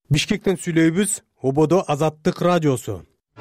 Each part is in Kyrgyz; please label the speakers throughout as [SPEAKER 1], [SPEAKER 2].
[SPEAKER 1] Бишкектен сүйлөйбүз. Ободо Азаттык радиосу.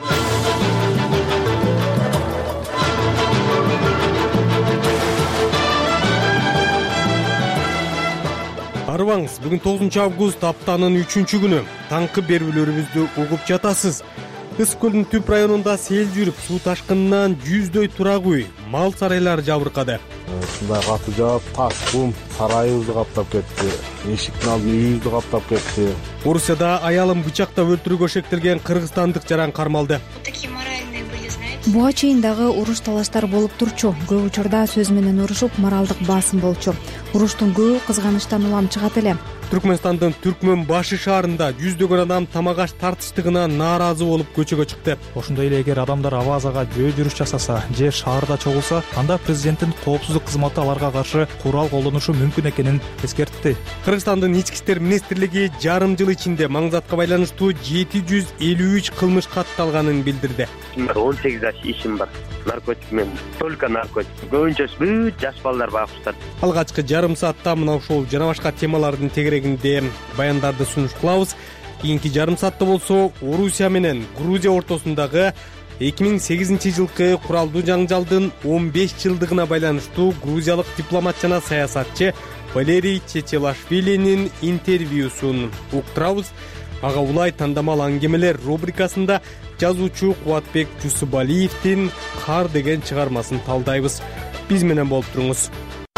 [SPEAKER 1] Арыбаңыз, бүгүн 9 август, аптанын 3-күнү. Таңкы берүүлөрүбүздү угуп жатасыз. Ыс көлдүн түп районунда сел жүрүп, суу ташкынынан 100дөй турак үй, мал сарайлар жабыркады.
[SPEAKER 2] Ушундай катуу жаап, таш кум сарайыбызды каптап кетти. Эшиктин алдын үйүбүздү каптап кетти.
[SPEAKER 1] Орусияда аялын бычактап өлтүрүүгө шектелген кыргызстандык жаран кармалды.
[SPEAKER 3] Буга чейин дагы уруш талаштар болуп турчу. Көп учурда сөз менен урушуп, моралдык басым болчу. Уруштун көбү кызганычтан улам чыгат эле.
[SPEAKER 1] Түркмөнстандын Түркмөн башы шаарында 100дөөгөн адам тамак аш тартыштыгына нааразы болуп көчөгө чыкты.
[SPEAKER 4] Ошондой эле эгер адамдар абазага жөө жүрүш жасаса же шаарда чогулса, анда президенттин коопсуздук кызматы аларга каршы курал колдонушу мүмкүн экенин эскертти.
[SPEAKER 1] Кыргызстандын ички иштер министрлиги жарым жыл ичинде маңзатка байланыштуу 753 кылмыш катталганын билдирди.
[SPEAKER 5] 18 жаш ишим бар. Наркотик менен, только наркотик. Көбүнчөсү бүт жаш балдар багыштар.
[SPEAKER 1] Алгачкы жарым саатта мына ушул жана башка темалардын тегерегинде баяндарды сунуш кылабыз. Кийинки жарым саатта болсо Орусия менен Грузия ортосундагы 2008-жылкы куралдуу жаңжалдын 15 жылдыгына байланыштуу грузиялык дипломат жана саясатчы Валерий Чечелашвилинин интервьюсун уктурабыз. Ага улай тандамал аңгемелер рубрикасында жазуучу Кубатбек Жусупалиевдин «Кар» деген чыгармасын талдайбыз. Биз менен болуп туруңуз.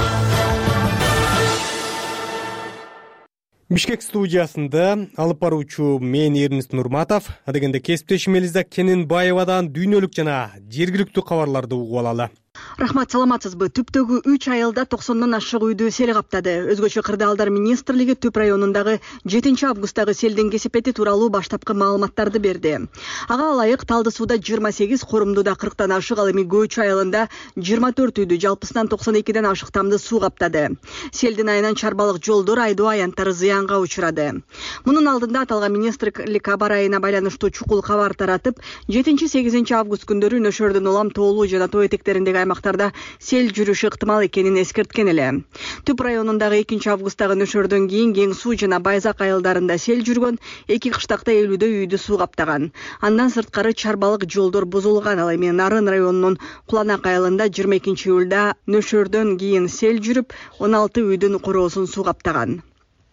[SPEAKER 1] Бишкек студиясында алып баруучу мен Эрнест Нурматов, адегенде кесиптешим Элиза Кененбаевадан дүйнөлүк жана жергиликтүү кабарларды угуп алалы.
[SPEAKER 6] Рахмат, саламатсызбы? Түптөгү 3 айылда 90дон ашык үйдү сел каптады. Өзгөчө кырдаалдар министрлиги Түп районундагы 7 августтагы селдин кесепети тууралуу баштапкы маалыматтарды берди. Ага ылайык Талды сууда 28, Корумдуда 40тан ашык, ал эми Көч айылында 24 үйдү, жалпысынан 92ден ашык тамды суу каптады. Селдин айынан чарбалык жолдор, айдоо аянттары зыянга учурады. Мунун алдында аталган министрлик аба айына байланыштуу чукул кабар таратып, 7-8 август күндөрү нөшөрдүн улам тоолуу жана тоо этектериндеги аймактарда сел жүрүшү ыктымал экенин эскерткен эле. Түп районундагы 2 августтагы нөшөрдөн кийин Кең суу жана Байзак айылдарында сел жүргөн, 2 кыштакта 50дөй үйдү суу каптаган. Андан сырткары чарбалык жолдор бузулган. Ал эми Нарын районунун Куланак айылында 22 июлда нөшөрдөн кийин сел жүрүп, 16 үйдүн короосун суу каптаган.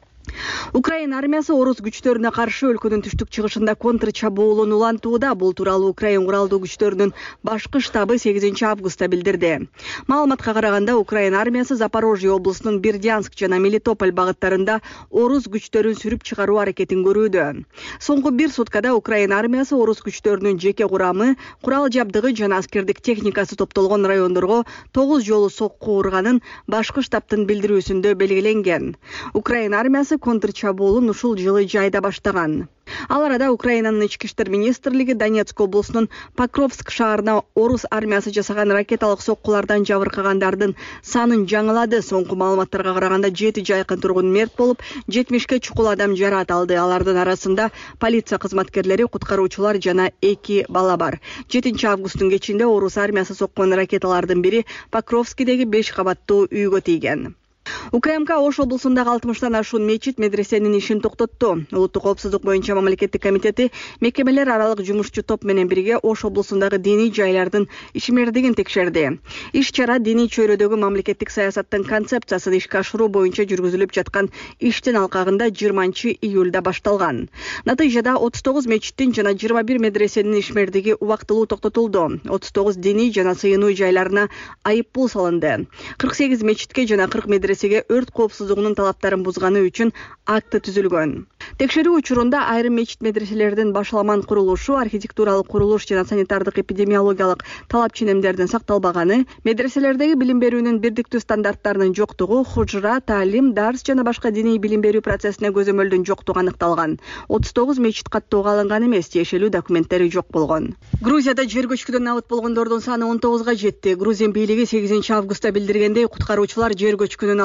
[SPEAKER 6] Украина армиясы орус күчтөрүнө каршы өлкөнүн түштүк чыгышында контр чабуулун улантууда. Бул тууралуу Украина куралдуу күчтөрүнүн башкы штабы 8 августта билдирди. Маалыматка караганда, Украина армиясы Запорожье облусунун Бердянск жана Мелитополь багыттарында орус күчтөрүн сүрүп чыгаруу аракетин көрүүдө. Соңку 1 суткада Украина армиясы орус күчтөрүнүн жеке курамы, курал жабдыгы жана аскердик техникасы топтолгон райондорго 9 жолу сокку урганын башкы штабтын билдирүүсүндө белгиленген. Украина армиясы контр чабуулун ушул жылы жайда баштаган. Ал арада Украинанын ички иштер министрлиги Донецк облусунун Покровск шаарына орус армиясы жасаган ракеталык соккулардан жабыркагандардын санын жаңылады. Соңку маалыматтарга караганда 7 жайкын тургун мерт болуп, 70ке чукул адам жараат алды. Алардын арасында полиция кызматкерлери, куткаруучулар жана 2 бала бар. 7 августтун кечинде орус армиясы соккон ракеталардын бири Покровскидеги 5 кабаттуу үйгө тийген. УКМК Ош облусундагы 60тан ашуун мечит, медресенин ишин токтотту. Улуттук коопсуздук боюнча мамлекеттик комитети мекемелер аралык жумушчу топ менен бирге Ош облусундагы диний жайлардын ишмердигин текшерди. Иш-чара диний чөйрөдөгү мамлекеттик саясаттын концепциясын ишке ашыруу боюнча жүргүзүлүп жаткан иштин алкагында 20 июлда башталган. Натыйжада 39 мечиттин жана 21 медресенин ишмердиги убактылуу токтотулду. 39 диний жана сыйынуу жайларына айып пул салынды. 48 мечитке жана 40 медресеге өрт коопсуздугунун талаптарын бузганы үчүн акты түзүлгөн. Текшерүү учурунда айрым мечит медреселердин башаламан курулушу, архитектуралык курулуш жана санитардык эпидемиологиялык талап ченемдердин сакталбаганы, медреселердеги билим берүүнүн бирдиктүү стандарттарынын жоктугу, хужра, таалим, дарс жана башка диний билим берүү процессине көзөмөлдүн жоктугу аныкталган. 39 мечит каттоого алынган эмес, тиешелүү документтери жок болгон. Грузияда жер көчкүдөн абыт болгондордун саны 19га жетти. Грузин бийлиги 8 августта билдиргендей, куткаруучулар жер көчкүнүн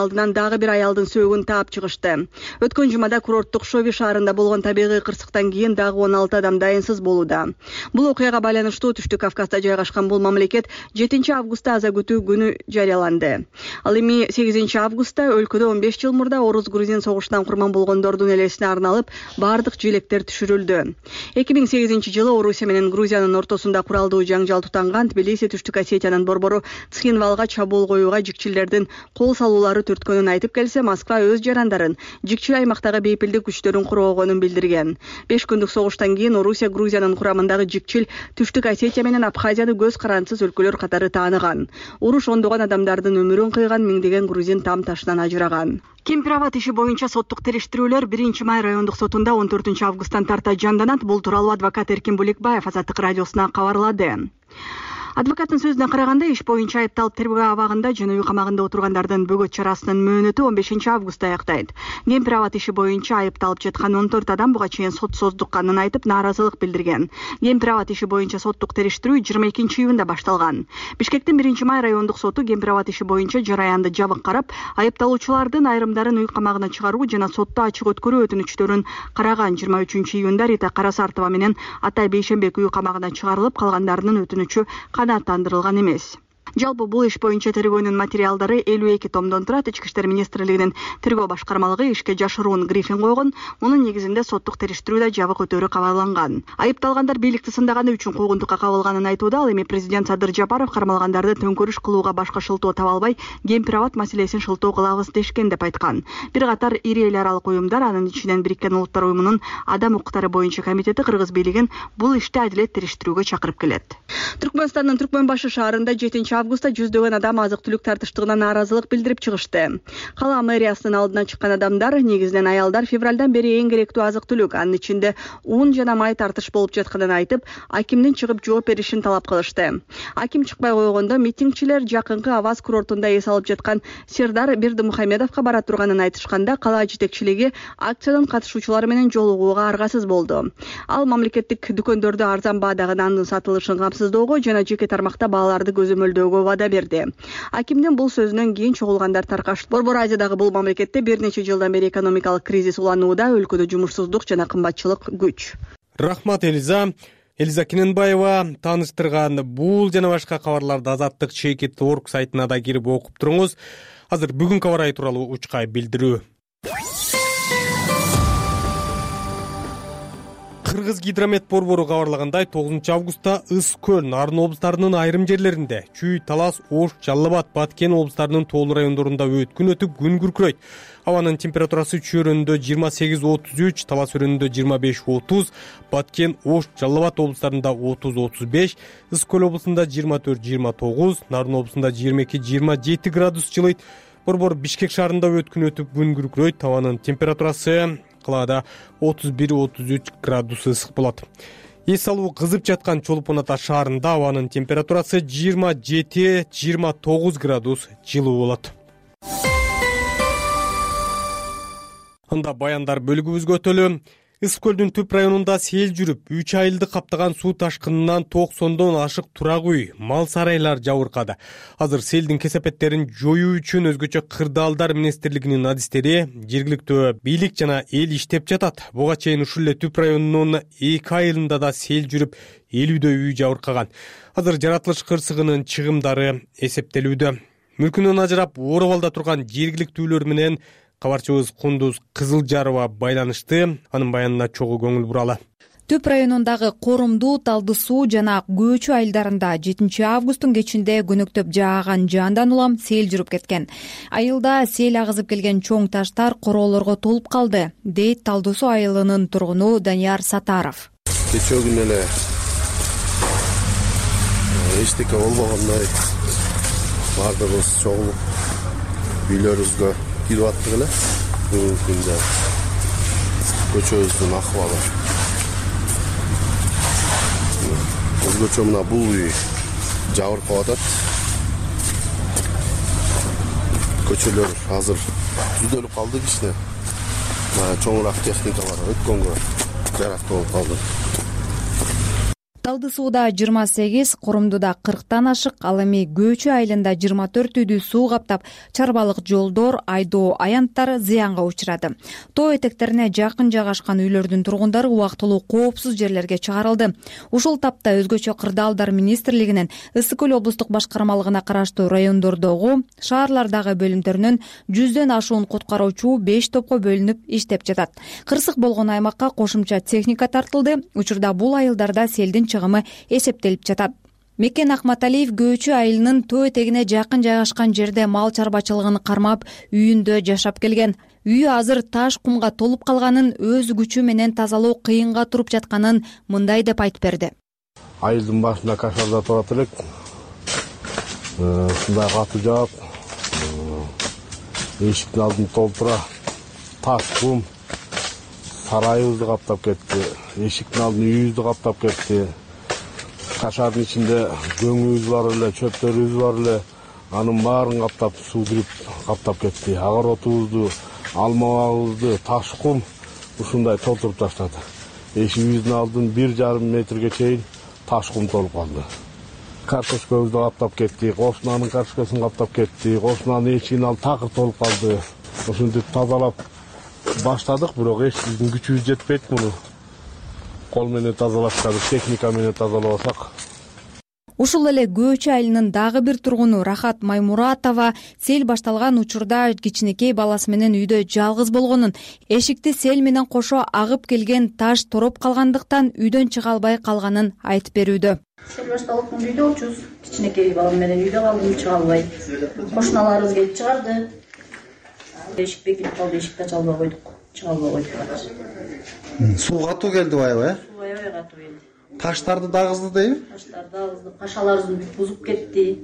[SPEAKER 6] алдынан дагы бир аялдын сөөгүн таап чыгышты. Өткөн жумада курорттук Шови шаарында болгон табигый кырсыктан кийин дагы 16 адам дайынсыз болууда. Бул окуяга байланыштуу Түштүк Кавказда жайгашкан бул мамлекет 7 августта аза күтүү күнү жарыяланды. Ал эми 8 августта өлкөдө 15 жыл мурда орус-грузин согушунан курман болгондордун элесине арналып бардык жийлектер түшүрүлдү. 2008 жылы Орусия менен Грузиянын ортосунда куралдуу жаңжал тутанган Тбилиси Түштүк Осетиянын борбору Цхинвалга чабуул коюуга жикчилердин кол салуулары түрткөнүн айтып келсе, Москва өз жарандарын жикчил аймактагы бейпилдик күчтөрүн кургогонун билдирген. 5 күндүк согуштан кийин Орусия Грузиянын курамындагы жикчил Түштүк Осетия менен Абхазияны көз карансыз өлкөлөр катары тааныган. Уруш ондогон адамдардын өмүрүн кыйган, миңдеген грузин там ташынан ажыраган. Кемпир-Абад иши боюнча соттук териштирүүлөр 1-Май райондук сотунда 14 августтан тарта жанданат. Бул тууралуу адвокат Эркин Буликбаев Азаттык радиосуна кабарлады. Адвокаттын сөзүнө караганда, иш боюнча айыпталып тергөө абагында жана үй камагында отургандардын бөгөт чарасынын мөөнөтү 15 августта аяктайт. Кемпир-Абад иши боюнча айыпталып жаткан 14 адам буга чейин сот создукканын айтып нааразылык билдирген. Кемпир-Абад иши боюнча соттук териштирүү 22 июнда башталган. Бишкектин 1-Май райондук соту Кемпир-Абад иши боюнча жараянды жабык карап, айыпталуучулардын айрымдарын үй камагына чыгаруу жана сотто ачык өткөрүү өтүнүчтөрүн караган. 23 июнда Рита Карасартова менен Атай Бейшенбек үй камагына чыгарылып, калгандарынын өтүнүчү канааттандырылган эмес. Жалпы бул иш боюнча тергөөнүн материалдары 52 томдон турат. Ички иштер министрлигинин тергөө башкармалыгы ишке жашыруун брифинг койгон. Мунун негизинде соттук териштирүүдө жабык өтөрү кабарланган. Айыпталгандар бийликти сындаганы үчүн куугунтукка кабылганын айтууда. Ал эми президент Садыр Жапаров кармалгандарды төңкөрүш кылууга башка шылтоо таба албай, Кемпир-Абад маселесин шылтоо кылабыз дешкен деп айткан. Бир катар ири эл аралык уюмдар, анын ичинен Бириккен Улуттар уюмунун адам укуктары боюнча комитети кыргыз бийлигин бул ишти адилет териштирүүгө чакырып келет. Түркмөнстандын Түркмөнбашы шаарында 7 августта жүздөгөн адам азык-түлүк тартыштыгына нааразылык билдирип чыгышты. Кала мэриясынын алдына чыккан адамдар, негизинен аялдар, февралдан бери эң керектүү азык-түлүк, анын ичинде ун жана май тартыш болуп жатканын айтып, акимдин чыгып жооп беришин талап кылышты. Аким чыкпай койгондо митингчилер жакынкы Аваз курортунда эс алып жаткан Сердар Бердимухамедовго бара турганын айтышканда, кала жетекчилиги акциянын катышуучулары менен жолугууга аргасыз болду. Ал мамлекеттик дүкөндөрдө арзан баадагы нандын сатылышын камсыздоого жана жеке тармакта бааларды көзөмөлдөөгө вада берди. Акимдин бул сөзүнөн кийин чогулгандар таркашты. Борбор Азиядагы бул мамлекетте бир нече жылдан бери экономикалык кризис уланууда, өлкөдө жумушсуздук жана кымбатчылык күч.
[SPEAKER 1] Рахмат Элиза Киненбаева тааныштырган бул жана башка кабарларды Азаттык @org сайтына да кирип окуп туруңуз. Азыр бүгүнкү аба ырайы тууралуу учкай билдирүү. Кыргыз гидромет борбору кабарлагандай, 9 августта Ыс көл, Нарын облустарынын айрым жерлеринде, Чүй, Талас, Ош, Жалал Абад, Баткен облустарынын тоолуу райондорунда өткүн өтүп күн күркүрөйт. Абанын температурасы Чүй өрөөнүндө 28-33, Талас өрөөнүндө 25-30, Баткен, Ош, Жалал Абад облустарында 30-35, Ыс көл облусунда 24-29, Нарын облусунда 22-27 градус жылыйт. Борбор Бишкек шаарында өткүн өтүп күн күркүрөйт. Абанын температурасы калаада 31-33 градус ысык болот. Эс алуу кызып жаткан Чолпон Ата шаарында абанын температурасы 27-29 градус жылуу болот. Анда баяндар бөлүгүбүзгө өтөлү. Ыс көлдүн түп районунда сел жүрүп, 3 айылды каптаган суу ташкынынан 90дон ашык турак үй, мал сарайлар жабыркады. Азыр селдин кесепеттерин жоюу үчүн өзгөчө кырдаалдар министрлигинин адистери, жергиликтүү бийлик жана эл иштеп жатат. Буга чейин ушул эле түп районунун 2 айылында да сел жүрүп, 50дөй үй жабыркаган. Азыр жаратылыш кырсыгынын чыгымдары эсептелүүдө. Мүлкүнөн ажырап, Оробалда турган жергиликтүүлөр менен кабарчыбыз Кундуз Кызылжарова байланышты. Анын баянына чогуу көңүл буралы.
[SPEAKER 3] Түп районундагы Корумду, Талды суу жана Көөчү айылдарында 7 августтун кечинде күнөктөп жааган жаандан улам сел жүрүп кеткен. Айылда сел агызып келген чоң таштар короолорго толуп калды, дейт Талды суу айылынын тургуну Данияр Сатаров.
[SPEAKER 2] Кечээ күнү эле эчтеке болбогондой баардыгыбыз чогулуп үйлөрүбүзгө кирип аттык эле. Бүгүнкү күндө көчөбүздүн акыбалы өзгөчө мына бул үй жабыркап атат. Көчөлөр азыр түздөлүп калды кичине. Чоңураак техникалар өткөнгө жарактуу болуп калды.
[SPEAKER 3] Талды сууда 28, Корумдуда 40тан ашык, ал эми Көөчү айылында 24 үйдү суу каптап, чарбалык жолдор, айдоо аянттар зыянга учурады. Тоо этектерине жакын жайгашкан үйлөрдүн тургундары убактылуу коопсуз жерлерге чыгарылды. Ушул тапта өзгөчө кырдаалдар министрлигинин Ысык көл облустук башкармалыгына караштуу райондордогу, шаарлардагы бөлүмдөрүнөн 100дөн ашуун куткаруучу 5 топко бөлүнүп иштеп жатат. Кырсык болгон аймакка кошумча техника тартылды. Учурда бул айылдарда селдин чыгымы эсептелип жатат. Мекен Акматалиев Көөчү айылынын төө этегине жакын жайгашкан жерде мал чарбачылыгын кармап, үйүндө жашап келген. Үйү азыр таш кумга толуп калганын, өз күчү менен тазалоо кыйынга туруп жатканын мындай деп айтып берди.
[SPEAKER 2] Айылдын башында кашарда турат элек. Ушундай катуу жаап, эшиктин алдын толтура таш кум сарайыбызды каптап кетти. Эшиктин алдын үйүбүздү каптап кетти. Кашардын ичинде көңүбүз бар эле, чөптөрүбүз бар эле. Анын баарын каптап, суу кирип каптап кетти. Огородубузду, алма багыбызды, таш кум ушундай толтуруп таштады. Эшигибиздин алдын 1,5 метрге чейин таш кум толуп калды. Картошкабызды каптап кетти, кошунанын картошкасын каптап кетти, кошунанын эшигинин алды такыр толуп калды. Ушинтип тазалап баштадык, бирок эч биздин күчүбүз жетпейт муну. Кол менен тазалашка, техника менен тазалабасак.
[SPEAKER 3] Ушул эле Көөчү айылынын дагы бир тургуну Рахат Маймуратова сел башталган учурда кичинекей баласы менен үйдө жалгыз болгонун, эшикти сел менен кошо агып келген таш тороп калгандыктан үйдөн чыга албай калганын айтып берүүдө.
[SPEAKER 7] Сел башталып үйдө очубуз, кичинекей балам менен үйдө калдым, чыга албай. Кошуналарыбыз келип чыгарды. Эшик бекитип калды, эшикти ача албай койдук, чыга албай койдук.
[SPEAKER 8] Суу катуу келди аябай,
[SPEAKER 7] Суу аябай катуу келди.
[SPEAKER 8] Таштарды дагызды дейби?
[SPEAKER 7] Таштарды дагызды, кашаларыбызды бузуп кетти.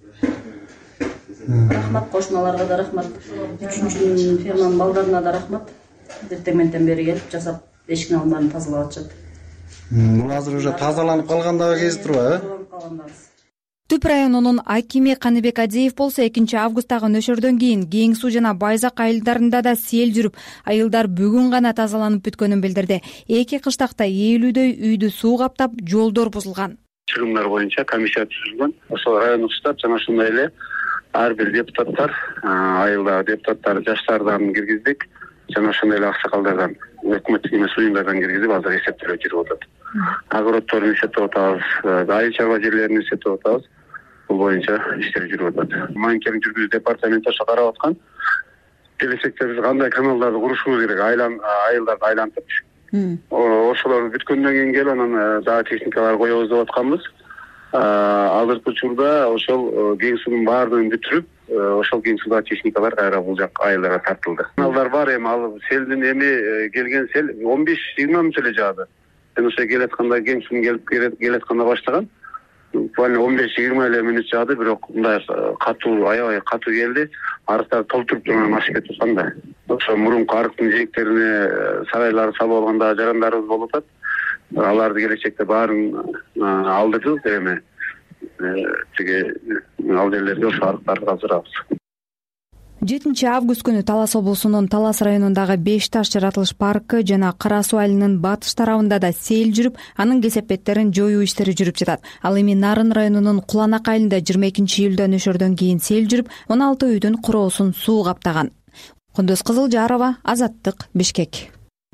[SPEAKER 7] Рахмат кошуналарга да рахмат. 3-чү ферманын балдарына да рахмат. Эртең менен бери келип жасап, эшиктин алдын тазалап атышат.
[SPEAKER 8] Бул азыр уже тазаланып калгандагы кези турбайбы?
[SPEAKER 3] Түп районунун акими Каныбек Адиев болсо 2-августтагы нөшөрдөн кийин Кең суу жана Байзак айылдарында да сел жүрүп, айылдар бүгүн гана тазаланып бүткөнүн билдирди. Эки кыштакта 50дөй үйдү суу каптап, жолдор бузулган.
[SPEAKER 5] Чыгымдар боюнча комиссия түзүлгөн. Ошол райондук штаб жана ошондой эле ар бир депутаттар, айылдагы депутаттар жаштардан киргиздик, жана ошондой эле аксакалдардан, өкмөттүк эмес уюмдардан киргизип, азыр эсептелип жүрүп атат. Огороддорун эсептеп атабыз, айыл чарба жерлерин эсептеп атабыз. Бул боюнча иштер жүрүп атат. Мониторинг жүргүзүү департаменти ошо карап аткан. Келечекте биз кандай каналдарды курушубуз керек, айылдарды айлантып. Ошолор бүткөндөн кийин келип анан дагы техникалар коебуз деп атканбыз. Азыркы учурда ошол кең суунун баардыгын бүтүрүп, ошол кең суудагы техникалар кайра бул жак айылдарга тартылды. Каналдар бар, эми ал селдин келген сел 15-20 мүнөт эле жаады. Ошо келатканда кең суунун келатканда баштаган. Буквально 15-20 эле мүнөт жаады, бирок мындай катуу, аябай катуу келди. Арыктар толтуруп турган ашып кетип атканда. Ошо мурунку арыктын жээктерине сарайлар салып алганда жарандарыбыз болуп атат. Аларды келечекте баарын алдырдык, эми тиги ал жерлерде ошо арыктарды каздырабыз.
[SPEAKER 3] 7-август күнү Талас облусунун Талас районундагы 5 таш жаратылыш паркы жана Кара суу айылынын батыш тарабында да сел жүрүп, анын кесепеттерин жоюу иштери жүрүп жатат. Ал эми Нарын районунун Куланак айылында 22-июлда нөшөрдөн кийин сел жүрүп, 16 үйдүн куроосун суу каптаган. Кундуз Кызылжарова, Азаттык, Бишкек.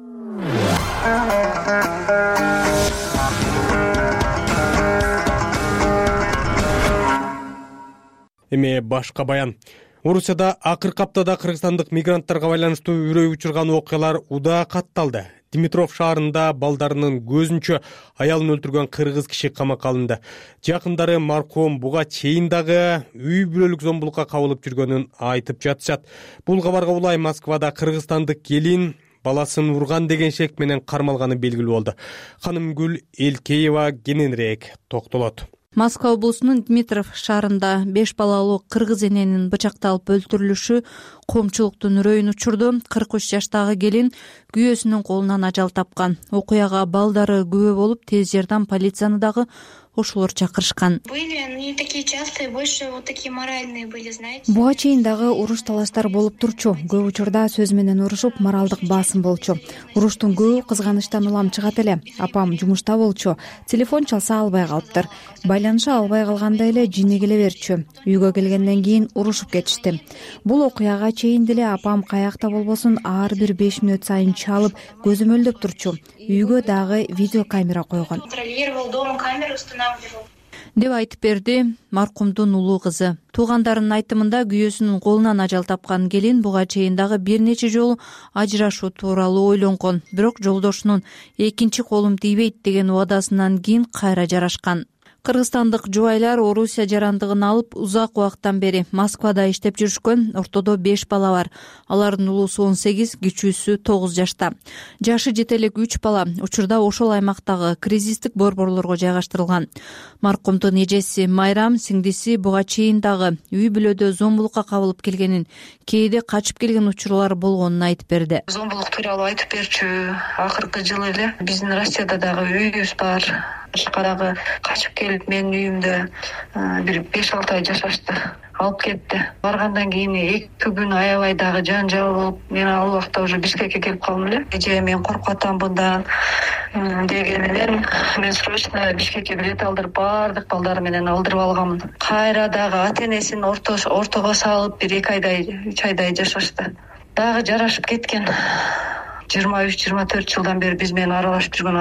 [SPEAKER 1] Эми башка баян. Орусияда акыркы аптада кыргызстандык мигранттарга байланыштуу үрөй учурган окуялар удаа катталды. Димитров шаарында балдарынын көзүнчө аялын өлтүргөн кыргыз киши камакка алынды. Жакындары маркум буга чейин дагы үй бүлөлүк зомбулукка кабылып жүргөнүн айтып жатышат. Бул кабарга улай Москвада кыргызстандык келин баласын урган деген шек менен кармалганы белгилүү болду. Ханымгүл Элкеева кененирээк токтолот.
[SPEAKER 9] Москва облусунун Димитров шаарында 5 балалуу кыргыз эненин бычакталып өлтүрүлүшү коомчулуктун үрөйүн учурду. 43 жаштагы келин күйөөсүнүн колунан ажал тапкан. Окуяга балдары күбө болуп, тез жардам полицияны дагы ошолор чакырышкан.
[SPEAKER 10] Были, не такие частые, больше вот такие моральные были, знаете.
[SPEAKER 3] Буга чейин дагы уруш талаштар болуп турчу. Көп учурда сөз менен урушуп, моралдык басым болчу. Уруштун көбү кызганычтан улам чыгат эле. Апам жумушта болчу. Телефон чалса албай калыптыр. Байланыша албай калганда эле жини келе берчү. Үйгө келгенден кийин урушуп кетишти. Бул окуяга чейин деле апам каякта болбосун ар бир 5 мүнөт сайын чалып, көзөмөлдөп турчу. Үйгө дагы видеокамера койгон.
[SPEAKER 10] Контролировал, дома камеру устанавливал.
[SPEAKER 9] Деп айтып берди маркумдун улуу кызы. Туугандарынын айтымында күйөөсүнүн колунан ажал тапкан келин буга чейин дагы бир нече жолу ажырашуу тууралуу ойлонгон. Бирок жолдошунун экинчи колум тийбейт деген убадасынан кийин кайра жарашкан. Кыргызстандык жубайлар Орусия жарандыгын алып узак убакыттан бери Москвада иштеп жүрүшкөн. Ортодо 5 бала бар. Алардын улуусу 18, кичүүсү 9 жашта. Жашы жете элек 3 бала учурда ошол аймактагы кризистик борборлорго жайгаштырылган. Маркумдун эжеси Майрам сиңдиси буга чейин дагы үй бүлөдө зомбулукка кабылып келгенин, кээде качып келген учурлар болгонун айтып берди.
[SPEAKER 11] Зомбулук тууралуу айтып берчү. Акыркы жылы эле биздин Россияда дагы үйүбүз бар. Карагы качып келип менин үйүмдө бир 5-6 ай жашашты. Алып кетти. Баргандан кийин 2 күн аябай дагы жанжал болуп, мен ал убакта уже Бишкекке келип калдым эле. Эже мен коркуп атам bundan деген менен мен срочно Бишкекке билет алдырып, баардык балдар менен алдырып алганмын. Кайра дагы ата-энесин ортого салып бир 2 айдай, 3 айдай жашашты. Дагы жарашып кеткен. 23-24 жылдан бери биз менен аралашып жүргөн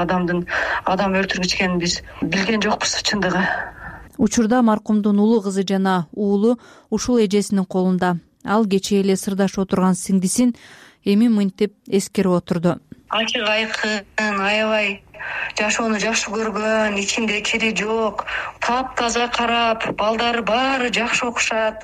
[SPEAKER 11] адам өлтүргүч экенин биз билген жокпуз чындыгы.
[SPEAKER 9] Учурда маркумдун улуу кызы жана уулу ушул эжесинин колунда. Ал кечээ эле сырдашып отурган сиңдисин эми мынтип эскерип отурду.
[SPEAKER 11] Ачык айкын, аябай жашоону жакшы көргөн, ичинде кири жок, таптаза карап, балдары баары жакшы окушат.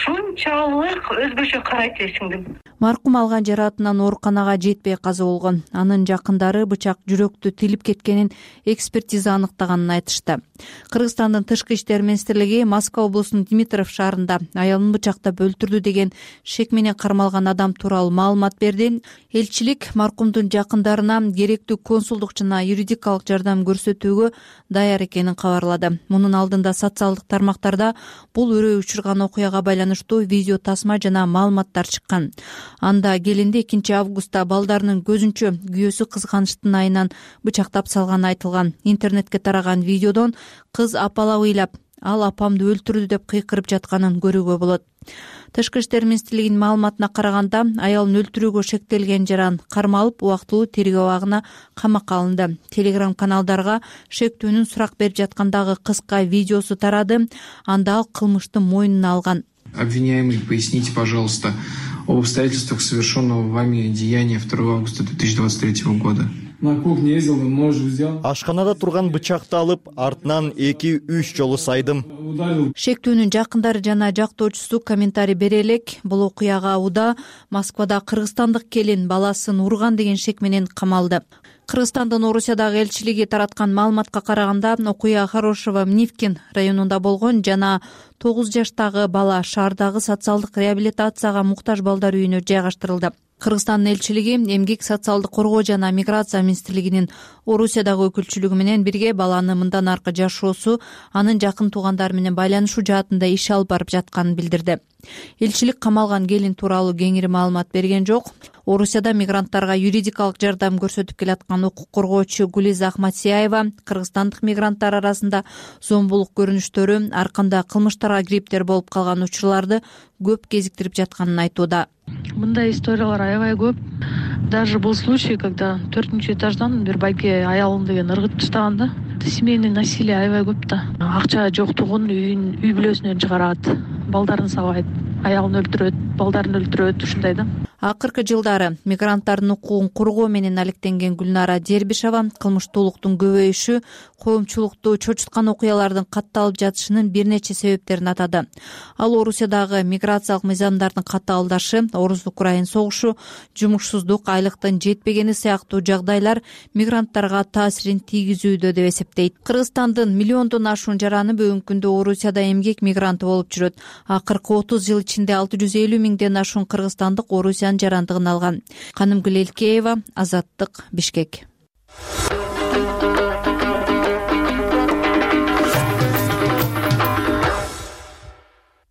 [SPEAKER 11] Ушунчалык өзгөчө карайт сиңдим.
[SPEAKER 9] Маркум алган жараатынан ооруканага жетпей каза болгон. Анын жакындары бычак жүрөктү тилип кеткенин экспертиза аныктаганын айтышты. Кыргызстандын тышкы иштер министрлиги Москва облусунун Димитров шаарында аялын бычактап өлтүрдү деген шек менен кармалган адам тууралуу маалымат берди. Элчилик маркумдун жакындарына керектүү консулдук жана юридикалык жардам көрсөтүүгө даяр экенин кабарлады. Мунун алдында социалдык тармактарда бул өрөө учурган окуяга байланыштуу видео тасма жана маалыматтар чыккан. Анда келинди 2 августта балдарынын көзүнчө күйөөсү кызганычтын айынан бычактап салганы айтылган. Интернетке тараган видеодон кыз апалап ыйлап, ал апамды өлтүрдү деп кыйкырып жатканын көрүүгө болот. Тышкы иштер министрлигинин маалыматына караганда, аялын өлтүрүүгө шектелген жаран кармалып, убактылуу тергөө абагына камакка алынды. Телеграм каналдарга шектүүнүн сурак берип жаткандагы кыска видеосу тарады. Анда ал кылмышты мойнуна алган.
[SPEAKER 12] Обвиняемый, поясните, пожалуйста, об обстоятельствах совершенного вами деяния 2 августа 2023 года.
[SPEAKER 13] На кухне ездил, нож взял.
[SPEAKER 14] Ашканада турган бычакты алып, артынан 2-3 жолу сайдым.
[SPEAKER 9] Шектүүнүн жакындары жана жактоочусу комментарий бере элек, бул окуяга Уда Москвада кыргызстандык келин баласын урган деген шек менен камалды. Кыргызстандын Орусиядагы элчилиги тараткан маалыматка караганда, окуя Хорошево Мнивкин районунда болгон жана 9 жаштагы бала шаардагы социалдык реабилитацияга муктаж балдар үйүнө жайгаштырылды. Кыргызстандын элчилиги Эмгек социалдык коргоо жана миграция министрлигинин Орусиядагы өкүлчүлүгү менен бирге баланы мындан аркы жашоосу, анын жакын туугандары менен байланышуу жаатында иш алып барып жатканын билдирди. Элчилик камалган келин тууралуу кеңири маалымат берген жок. Орусияда мигранттарга юридикалык жардам көрсөтүп келаткан укук коргоочу Гулиза Ахматсияева кыргызстандык мигранттар арасында зомбулук көрүнүштөрү, арканда кылмыштарга кириптер болуп калган учурларды көп кезиктирип жатканын айтууда.
[SPEAKER 15] Мындай историялар аябай көп. Даже был случай, когда 4-нчү этаждан бир байке аялын деген ыргытып таштаган да. Семейный насилие аябай көп да. Акча жоктугун үй бүлөсүнөн чыгарат, балдарын сабайт, аялын өлтүрөт, балдарын өлтүрөт, ушундай да.
[SPEAKER 9] Акыркы жылдары мигранттардын укугун коргоо менен алектенген Гүлнара Дербишева кылмыштуулуктун көбөйүшү, коомчулукту чочуткан окуялардын катталып жатышынын бир нече себептерин атады. Ал Орусиядагы миграциялык мыйзамдардын катталдашы, Орус-Украин согушу, жумушсуздук, айлыктын жетпегени сыяктуу жагдайлар мигранттарга таасирин тийгизүүдө деп эсептейт. Кыргызстандын миллиондон ашуун жараны бүгүнкү күндө Орусияда эмгек мигранты болуп жүрөт. Акыркы 30 жыл ичинде 650 миңден ашуун кыргызстандык Орусиянын жарандыгын алган. Канымгүл Элкеева, Азаттык, Бишкек.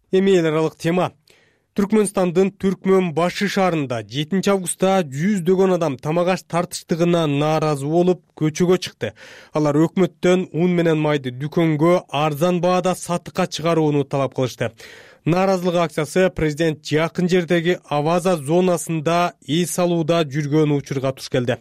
[SPEAKER 1] Эми эл аралык тема. Түркмөнстандын Түркмөн башы шаарында 7 августта 100дөгөн адам тамак аш тартыштыгына нааразы болуп көчөгө чыкты. Алар өкмөттөн ун менен майды дүкөнгө арзан баада сатыкка чыгарууну талап кылышты. Нааразылык акциясы президент жакын жердеги Аваза зонасында эс алууда жүргөн учурга туш келди.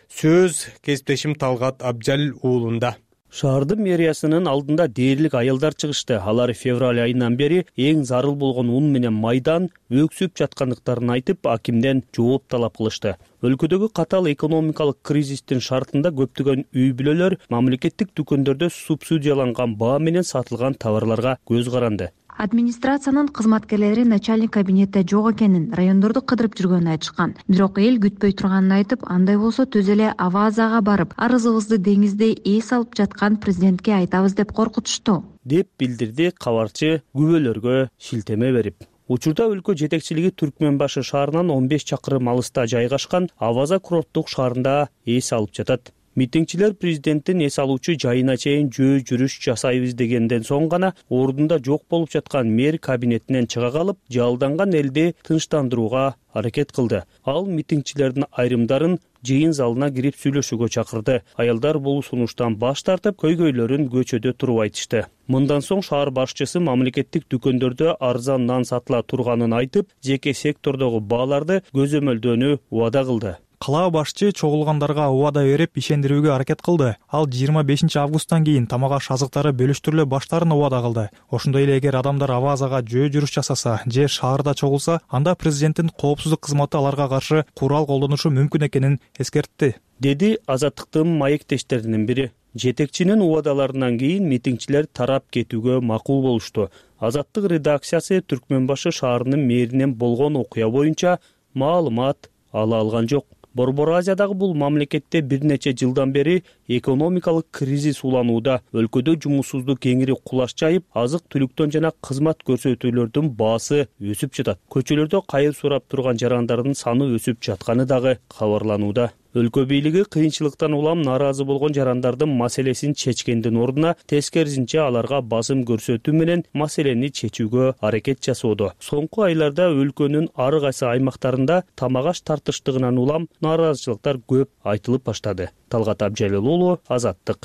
[SPEAKER 1] Сөз кесиптешим Талгат Абжалил уулунда.
[SPEAKER 16] Шаардын мэриясынын алдында дээрлик аялдар чыгышты. Алар февраль айынан бери эң зарыл болгон ун менен майдан өксүп жаткандыктарын айтып, акимден жооп талап кылышты. Өлкөдөгү катаал экономикалык кризистин шартында көптөгөн үй бүлөлөр мамлекеттик дүкөндөрдө субсидияланган баа менен сатылган товарларга көз каранды.
[SPEAKER 9] Администрациянын кызматкерлери начальник кабинетте жок экенин, райондорду кыдырып жүргөнүн айтышкан. Бирок эл күтпөй турганын айтып, андай болсо түз эле Авазага барып, арызыбызды деңизде эс алып жаткан президентке айтабыз деп коркутушту,
[SPEAKER 16] деп билдирди кабарчы күбөлөргө шилтеме берип. Учурда өлкө жетекчилиги Түркмөн башы шаарынан 15 чакырым алыста жайгашкан Аваза курорттук шаарында эс алып жатат. Митингчилер президенттин эс алуучу жайына чейин жөө жүрүш жасайбыз дегенден соң гана ордунда жок болуп жаткан мэр кабинетинен чыга калып, жалданган элди тынчтандырууга аракет кылды. Ал митингчилердин айрымдарын жыйын залына кирип сүйлөшүүгө чакырды. Аялдар бул сунуштан баш тартып, көйгөйлөрүн көчөдө туруп айтышты. Мындан соң шаар башчысы мамлекеттик дүкөндөрдө арзан нан сатыла турганын айтып, жеке сектордогу бааларды көзөмөлдөөнү убада кылды.
[SPEAKER 4] Кала башчы чогулгандарга убада берип ишендирүүгө аракет кылды. Ал 25 августтан кийин тамак аш азыктары бөлүштүрүлө баштаарын убада кылды. Ошондой эле эгер адамдар Авазага жөө жүрүш жасаса же шаарда чогулса, анда президенттин коопсуздук кызматы аларга каршы курал колдонушу мүмкүн экенин эскертти,
[SPEAKER 16] деди Азаттыктын маектештеринин бири. Жетекчинин убадаларынан кийин митингчилер тарап кетүүгө макул болушту. Азаттык редакциясы Түркмөн башы шаарынын мэринен болгон окуя боюнча маалымат ала алган жок. Борбор Азиядагы бул мамлекетте бир нече жылдан бери экономикалык кризис уланууда. Өлкөдө жумушсуздук кеңири кулаш жайып, азык-түлүктөн жана кызмат көрсөтүүлөрдүн баасы өсүп жатат. Көчөлөрдө кайыр сурап турган жарандардын саны өсүп жатканы дагы кабарланууда. Өлкө бийлиги кыйынчылыктан улам нааразы болгон жарандардын маселесин чечкендин ордуна тескерисинче аларга басым көрсөтүү менен маселени чечүүгө аракет жасоодо. Соңку айларда өлкөнүн ар кайсы аймактарында тамак аш тартыштыгынан улам нааразычылыктар көп айтылып баштады. Талгат Абжалил уулу, Азаттык.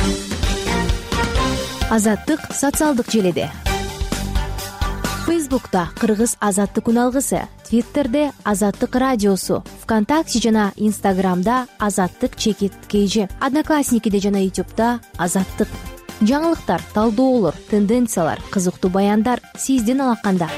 [SPEAKER 17] Азаттык социалдык желеде. Фейсбукта Кыргыз Азаттык күн алгысы, Твиттерде Азаттык радиосу, ВКонтакте жана Инстаграмда Азаттык _KG, Одноклассникиде жана Ютубта Азаттык. Жаңылыктар, талдоолор, тенденциялар, кызыктуу баяндар сиздин алаканда.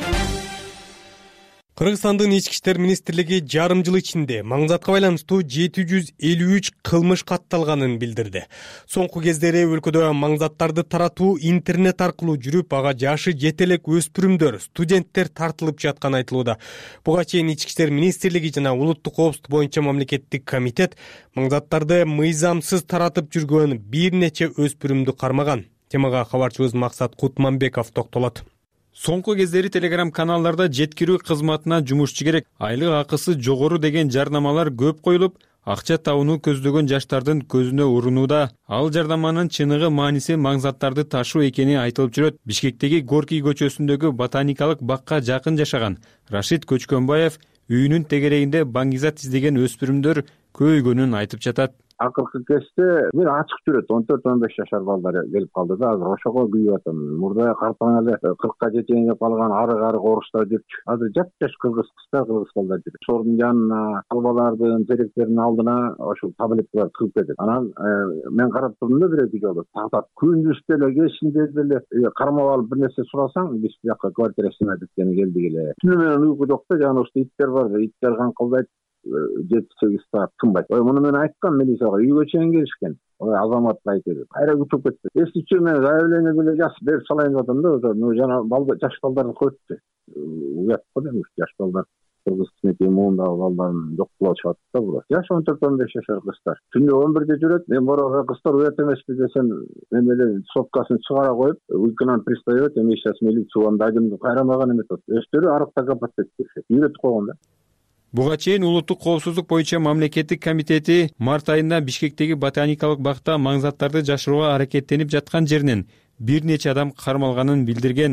[SPEAKER 1] Кыргызстандын ички иштер министрлиги жарым жыл ичинде маңзатка байланыштуу 753 кылмыш катталганын билдирди. Соңку кездери өлкөдө маңзаттарды таратуу интернет аркылуу жүрүп, ага жашы жете элек өспүрүмдөр, студенттер тартылып жатканы айтылууда. Буга чейин ички иштер министрлиги жана улуттук коопсуздук боюнча мамлекеттик комитет маңзаттарды мыйзамсыз таратып жүргөн бир нече өспүрүмдү кармаган. Темага кабарчыбыз Максат Кутманбеков токтолот.
[SPEAKER 18] Соңку кездери телеграм каналдарда жеткирүү кызматына жумушчу керек, айлык акысы жогору деген жарнамалар көп коюлуп, акча табууну көздөгөн жаштардын көзүнө урунууда. Ал жарнаманын чыныгы мааниси маңзаттарды ташуу экени айтылып жүрөт. Бишкектеги Горький көчөсүндөгү ботаникалык бакка жакын жашаган Рашид Көчкөнбаев үйүнүн тегерегинде баңгизат издеген өспүрүмдөр көйгөнүн айтып жатат.
[SPEAKER 19] Акыркы кезде мен ачык жүрөт 14-15 жашар балдар келип калды да, азыр ошого күйүп атам. Мурда картаң эле 40ка жетейин деп калган арык орустар жүрчү. Азыр жаш кыргыз кыздар, кыргыз балдар жүрөт. Ошонун жанына албалардын, теректердин алдына ошол таблеткалар тыгып кетет. Анан мен карап турдум да бир эки жолу. Тартат. Күндүз деле, кечинде деле кармап алып бир нерсе сурасаң, биз бияка квартира сынат эткени келди эле. Түнү менен уйку жок да, жана ошто иттер бар, иттер каңкылдайт. 7-8 саат тынбайт. Муну мен айткам, милицияга үйгө чейин келишкен. Азаматка айтып, кайра күтүп кетти. Эсичи мен заявление деле жазып берип салайын деп атам да, жана жаш балдарды коюпту. Уят го дейм, жаш балдар. Кыргыз кызмети муундагы балдарын жок кылып чыгат да булар. Жаш 14-15 жашар кыздар. Түндө 11де жүрөт. Мен бороо кыздар уят эмеспи десем, мен эле соткасын чыгара коюп, уйкунан пристаёт, эми сейчас милиция дайдымды кайрамаган эмес. Өздөрү арыкта капаттап кетишет. Үйрөтүп койгон да.
[SPEAKER 18] Буга чейин улуттук коопсуздук боюнча мамлекеттик комитети март айында Бишкектеги ботаникалык бакта маңзаттарды жашырууга аракеттенип жаткан жеринен бир нече адам кармалганын билдирген.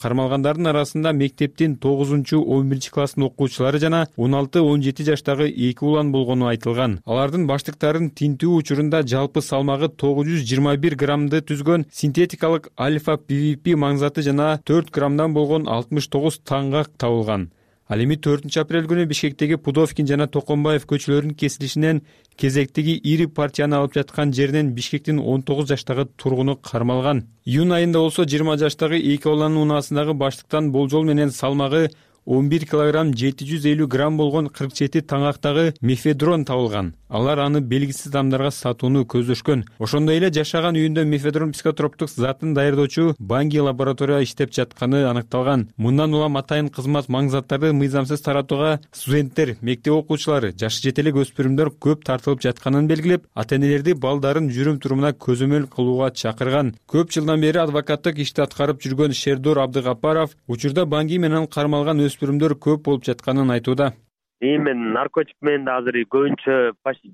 [SPEAKER 18] Кармалгандардын арасында мектептин 9-11 класстын окуучулары жана 16-17 жаштагы 2 улан болгону айтылган. Алардын баштыктарын тинтүү учурунда жалпы салмагы 921 граммды түзгөн синтетикалык альфа PVP маңзаты жана 4 граммдан болгон 69 таңгак табылган. Ал эми 4-апрель күнү Бишкектеги Пудовкин жана Токомбаев көчөлөрүнүн кесилишинен кезектеги ири партияны алып жаткан жеринен Бишкектин 19 жаштагы тургуну кармалган. Июнь айында болсо 20 жаштагы 2 баланын унаасындагы баштыктан болжол менен салмагы 11 килограмм 750 грамм болгон 47 таңактагы мефедрон табылган. Алар аны белгисиз адамдарга сатууну көздөшкөн. Ошондой эле жашаган үйүндө мефедрон психотроптук затын даярдоочу Банги лаборатория иштеп жатканы аныкталган. Мындан улам атайын кызмат маңзаттарды мыйзамсыз таратууга студенттер, мектеп окуучулары, жашы жете элек өспүрүмдөр көп тартылып жатканын белгилеп, ата-энелерди балдарын жүрүм-турумуна көзөмөл кылууга чакырган. Көп жылдан бери адвокаттык ишти аткарып жүргөн Шердор Абдыгапаров учурда Банги менен кармалган өспүрүмдөр көп болуп жатканын айтууда.
[SPEAKER 20] Мен наркотик менен да азыр көбүнчө почти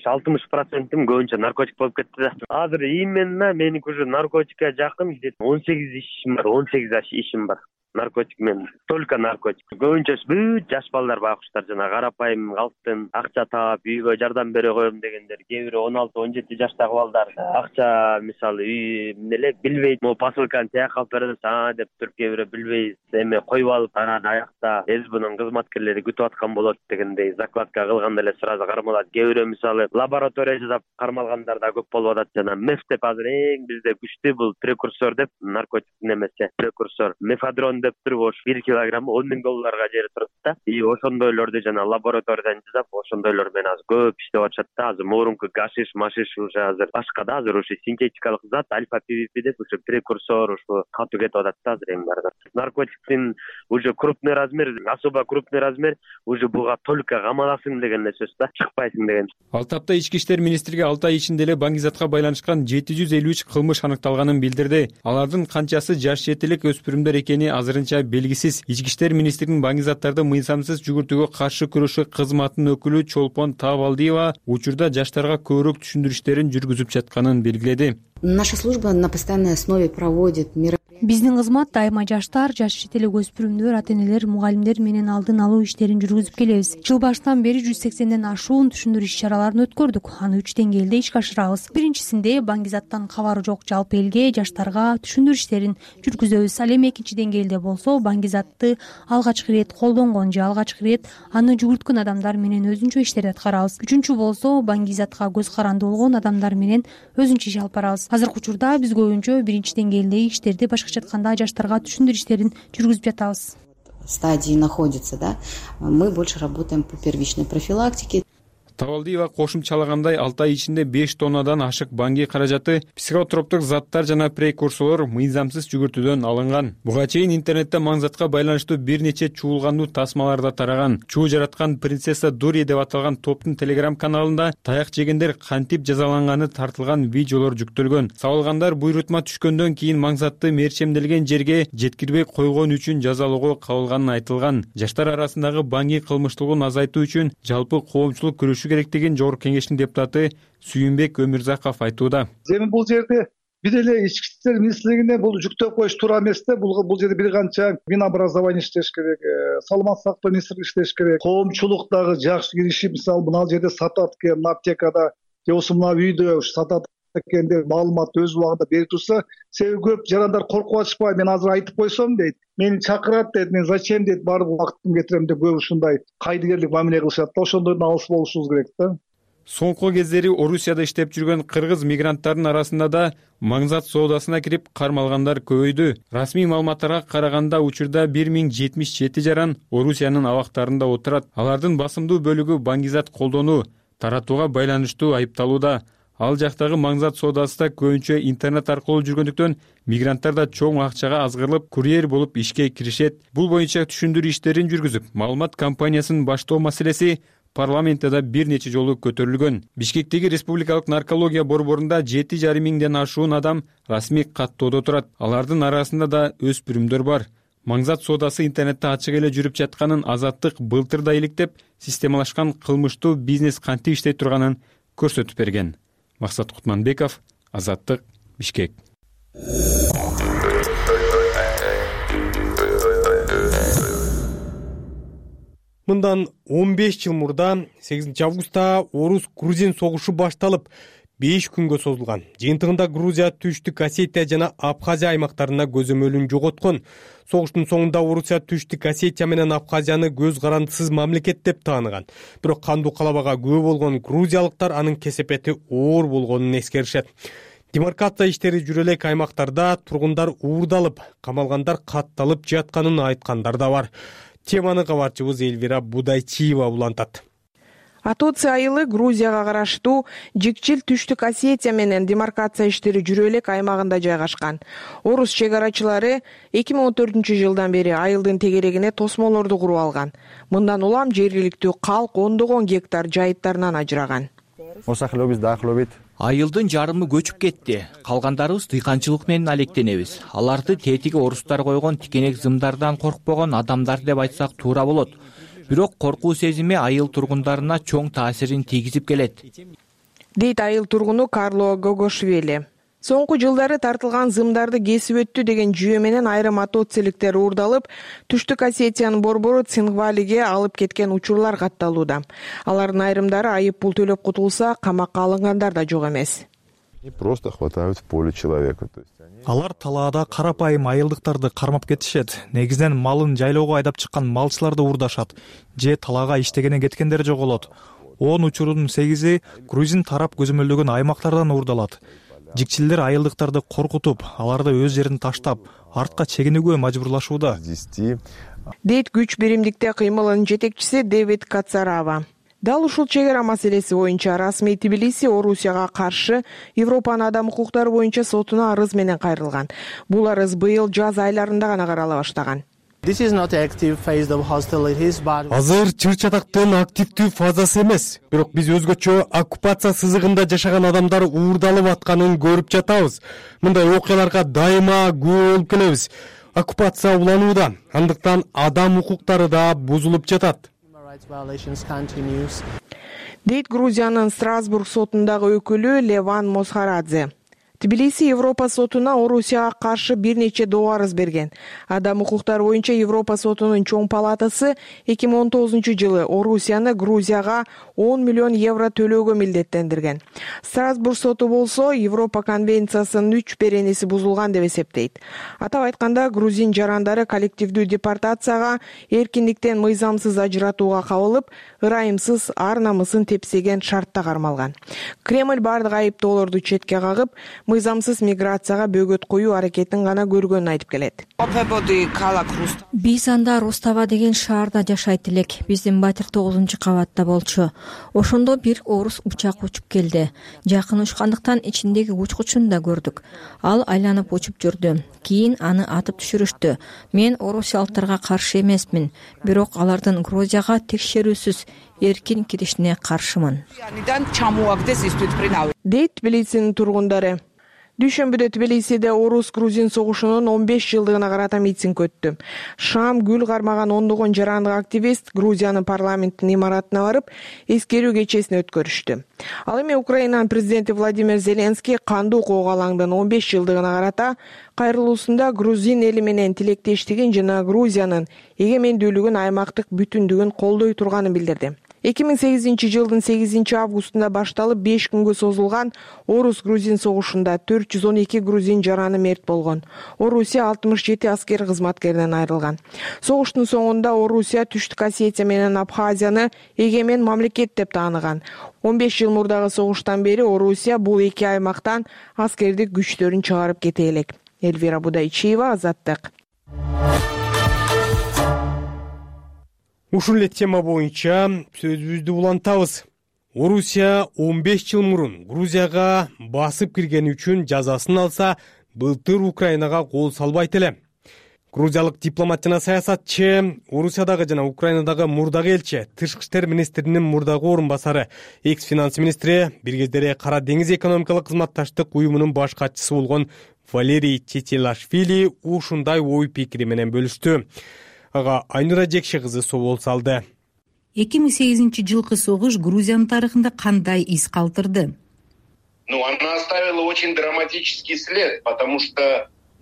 [SPEAKER 20] 70-60% көбүнчө наркотик болуп кетти да. Азыр именно меники уже наркотикке жакын 18 ишим бар, 18 жаш ишим бар. Наркотик менен, только наркотик. Көбүнчөсү бүт жаш балдар багыштар жана карапайым калктын акча таап үйгө жардам бере коем дегендер, кээ бири 16-17 жаштагы балдар акча мисалы эле билбейт, могу посылканы тияка алып бересиң деп туруп кээ бири билбей эме коюп алып анан аякта СБнын кызматкерлери күтүп аткан болот дегендей закладка кылганда эле сразу кармалат. Кээ бири мисалы лаборатория жасап кармалгандар да көп болуп атат жана меф деп азыр эң бизде күчтүү бул прекурсор деп наркотиктин эмеси, прекурсор. Мефадрон деп туруп 1 килограмм 10 000 долларга жери турат да. И ошондойлорду жана лабораториядан жасап, ошондойлор менен азыр көп иштеп атышат да. Азыр мурунку гашиш, машиш уже азыр башка да, азыр ушу синтетикалык зат альфа PVP деп ушу прекурсор ушу катуу кетип атат да азыр эң баары. Наркотиктин уже крупный размер, особо крупный размер уже буга только камаласың деген эле сөз да, чыкпайсың деген.
[SPEAKER 18] Ал тапта Ички иштер министрлиги 6 ай ичинде эле Баңгизатка байланышкан 753 кылмыш аныкталганын билдирди. Алардын канчасы жаш жетелик өспүрүмдөр экени азырынча белгисиз. Ички иштер министринин Баңгизаттарды мыйзамсыз жүгүртүүгө каршы күрөшүү кызматынын өкүлү Чолпон Таабалдиева учурда жаштарга көбүрөөк түшүндүрүштөрүн жүргүзүп жатканын белгиледи.
[SPEAKER 21] Наша служба на постоянной основе проводит
[SPEAKER 22] Биздин кызмат дайыма жаштар, жаш жетелик өспүрүмдөр, ата-энелер, мугалимдер менен алдын алуу иштерин жүргүзүп келебиз. Жыл башынан бери 180ден ашуун түшүндүрүү иш-чараларын өткөрдүк. Аны 3 деңгээлде ишке ашырабыз. Биринчисинде Баңгизаттан кабары жок жалпы элге, жаштарга түшүндүрүү иштерин жүргүзөбүз. Ал эми экинчи деңгээлде болсо Баңгизатты алгачкы ирет колдонгон же алгачкы ирет аны жүгүрткөн адамдар менен өзүнчө иштерди аткарабыз. Үчүнчү болсо Баңгизатка көз каранды болгон адамдар менен өзүнчө иш алып барабыз. Азыркы учурда биз көбүнчө биринчи деңгээлдеги иштерди башкача айтканда жаштарга түшүндүрүү иштерин жүргүзүп жатабыз.
[SPEAKER 21] Стадии находится, да. Мы больше работаем по первичной профилактике.
[SPEAKER 18] Табалдиева кошумчалагандай 6 ай ичинде 5 тоннадан ашык Банги каражаты, психотроптук заттар жана прекурсорлор мыйзамсыз жүгүртүүдөн алынган. Буга чейин интернетте маңзатка байланыштуу бир нече чуулгандуу тасмалар да тараган. Чуу жараткан принцесса Дури деп аталган топтун телеграм каналында таяк жегендер кантип жазаланганы тартылган видеолор жүктөлгөн. Сабылгандар буйрутма түшкөндөн кийин маңзатты мерчемделген жерге жеткирбей койгон үчүн жазалоого кабылганы айтылган. Жаштар арасындагы Банги кылмыштуулугун азайтуу үчүн жалпы коомчулук күрөшүү керектигин Жогорку Кеңештин депутаты Сүйүнбек Өмүрзаков айтууда.
[SPEAKER 23] Эми бул жерде бир эле ички иштер министрлигине бул жүктөп коюш туура эмес да. Бул жерде бир канча Минобразование иштеш керек, саламаттык сактоо министрлиги иштеш керек. Коомчулук дагы жакшы киришип, мисалы мына жерде сатат экен, аптекада же болбосо мына үйдө сатат экен деп маалымат өз убагында берип турса, себеби көп жарандар коркуп атышпай, мен азыр айтып койсом дейт, мени чакырат дейт, мен зачем дейт, барып убактын кетирем деп көп ушундай кайдыгерлик мамиле кылышат да. Ошондойдон алыс болушубуз керек да.
[SPEAKER 18] Соңку кездери Орусияда иштеп жүргөн кыргыз мигранттардын арасында да маңзат соодасына кирип кармалгандар көбөйдү. Расмий маалыматтарга караганда учурда 1077 жаран Орусиянын абактарында отурат. Алардын басымдуу бөлүгү Баңгизат колдонуу, таратууга байланыштуу айыпталууда. Ал жактагы маңзат соодасы да көбүнчө интернет аркылуу жүргөндүктөн мигранттар да чоң акчага азгырылып курьер болуп ишке киришет. Бул боюнча түшүндүрүү иштерин жүргүзүп, маалымат кампаниясын баштоо маселеси парламентте да бир нече жолу көтөрүлгөн. Бишкектеги республикалык наркология борборунда 7,5 миңден ашуун адам расмий каттоодо турат. Алардын арасында да өспүрүмдөр бар. Маңзат соодасы интернетте ачык эле жүрүп жатканын Азаттык былтыр да иликтеп, системалашкан кылмыштуу бизнес кантип иштей турганын көрсөтүп берген. Максат Кутманбеков, Азаттык, Бишкек.
[SPEAKER 1] Мындан 15 жыл мурда 8 августта орус-грузин согушу башталып 5 күнгө созулган. Жыйынтыгында Грузия Түштүк Осетия жана Абхазия аймактарына көзөмөлүн жоготкон. Согуштун соңунда Орусия Түштүк Осетия менен Абхазияны көз карандысыз мамлекет деп тааныган. Бирок кандуу калабага күбө болгон грузиялыктар анын кесепети оор болгонун эскеришет. Демаркация иштери жүрө элек аймактарда тургундар уурдалып, камалгандар катталып жатканын айткандар да бар. Теманы кабарчыбыз Эльвира Будайчиева улантат.
[SPEAKER 2] Атоци айылы Грузияга караштуу Жикчил Түштүк Осетия менен демаркация иштери жүрө элек аймагында жайгашкан. Орус чек арачылары 2014-жылдан бери айылдын тегерегине тосмолорду куруп алган. Мындан улам жергиликтүү калк ондогон гектар жайыттарынан ажыраган.
[SPEAKER 6] Айылдын жарымы көчүп кетти. Калгандарыбыз дыйканчылык менен алектенебиз. Аларды тетиги орустар койгон тикенек зымдардан коркпогон адамдар деп айтсак туура болот. Бирок коркуу сезими айыл тургундарына чоң таасирин тийгизип келет.
[SPEAKER 2] Дейт айыл тургуну Карло Гогошвили. Соңку жылдары тартылган зымдарды кесип өттү деген жүйө менен айрым атоциликтер уурдалып, Түштүк Осетиянын борбору Цингвалиге алып кеткен учурлар катталууда. Алардын айрымдары айып пул төлөп кутулса, камакка алынгандар да жок эмес.
[SPEAKER 7] Просто хватают в поле человека.
[SPEAKER 4] Алар талаада карапайым айылдыктарды кармап кетишет. Негизинен малын жайлоого айдап чыккан малчыларды уурдашат. Же талаага иштегене кеткендер жоголот. 10 учурдун 8-и грузин тарап көзөмөлдөгөн аймактардан уурдалат. Жикчилдер айылдыктарды коркутуп, аларды өз жерин таштап, артка чегинүүгө мажбурлашууда.
[SPEAKER 2] Дейт күч биримдикте кыймылынын жетекчиси Дэвид Кацарава. Дал ушул чек ара маселеси боюнча расмий Тбилиси Орусияга каршы Европанын адам укуктары боюнча сотуна арыз менен кайрылган. Бул арыз быйыл жаз айларында гана карала баштаган.
[SPEAKER 1] Азыр чыр-чатактын активдүү фазасы эмес, бирок биз өзгөчө оккупация сызыгында жашаган адамдар уурдалып атканын көрүп жатабыз. Мындай окуяларга дайыма күбө болуп келебиз. Оккупация уланууда, андыктан адам укуктары да бузулуп жатат.
[SPEAKER 2] Дейт Грузиянын Страсбург сотундагы өкүлү Леван Мосхарадзе. Тбилиси Европа сотуна Орусияга каршы бир нече доо арыз берген. Адам укуктары боюнча Европа сотунун чоң палатасы 2019-жылы Орусияны Грузияга 10 миллион евро төлөөгө милдеттендирген. Страсбург соту болсо Европа конвенциясынын 3 беренеси бузулган деп эсептейт. Атап айтканда, грузин жарандары коллективдүү депортацияга, эркиндиктен мыйзамсыз ажыратууга кабылып, ырайымсыз ар намысын тепсеген шартта кармалган. Кремль бардык айыптоолорду четке кагып, мыйзамсыз миграцияга бөгөт коюу аракетин гана көргөнүн айтып келет.
[SPEAKER 9] Биз анда Ростова деген шаарда жашайт элек. Биздин батир 9-кабатта болчу. Ошондо бир орус учак учуп келди. Жакын учкандыктан ичиндеги учкучун да көрдүк. Ал айланып учуп жүрдү. Кийин аны атып түшүрүштү. Мен орусиялыктарга каршы эмесмин, бирок алардын Грузияга текшерүүсүз эркин киришине каршымын.
[SPEAKER 2] Дейт Тбилисинин тургундары. Дүйшөмбүдө Тбилисиде орус-грузин согушунун 15 жылдыгына карата митинг өттү. Шам гүл кармаган ондогон жарандык активист Грузиянын парламенттин имаратына барып, эскерүү кечесин өткөрүштү. Ал эми Украинанын президенти Владимир Зеленский кандуу окуу алаңдын 15 жылдыгына карата кайрылуусунда грузин эли менен тилектештигин жана Грузиянын эгемендүүлүгүн, аймактык бүтүндүгүн колдой турганын билдирди. 2008-жылдын 8 августунда башталып 5 күнгө созулган орус-грузин согушунда 412 грузин жараны мерт болгон. Орусия 67 аскер кызматкеринен айрылган. Согуштун соңунда Орусия Түштүк Осетия менен Абхазияны эгемен мамлекет деп тааныган. 15 жыл мурдагы согуштан бери Орусия бул эки аймактан аскердик күчтөрүн чыгарып кете элек. Эльвира Будайчиева, Азаттык.
[SPEAKER 1] Ушул эле тема боюнча сөзүбүздү улантабыз. Орусия 15 жыл мурун Грузияга басып киргени үчүн жазасын алса, былтыр Украинага кол салбайт эле. Грузиялык дипломат жана саясатчы, Орусиядагы жана Украинадагы мурдагы элчи, тышкы иштер министринин мурдагы орун басары, экс-финанс министри, бир кездери Кара деңиз экономикалык кызматташтык уюмунун баш катчысы болгон Валерий Четилашвили ушундай ой пикири менен бөлүштү. Ага Айнура Жекше кызы собол салды.
[SPEAKER 24] 2008-жылкы согуш Грузиянын тарыхында кандай из калтырды?
[SPEAKER 25] Она оставила очень драматический след, потому что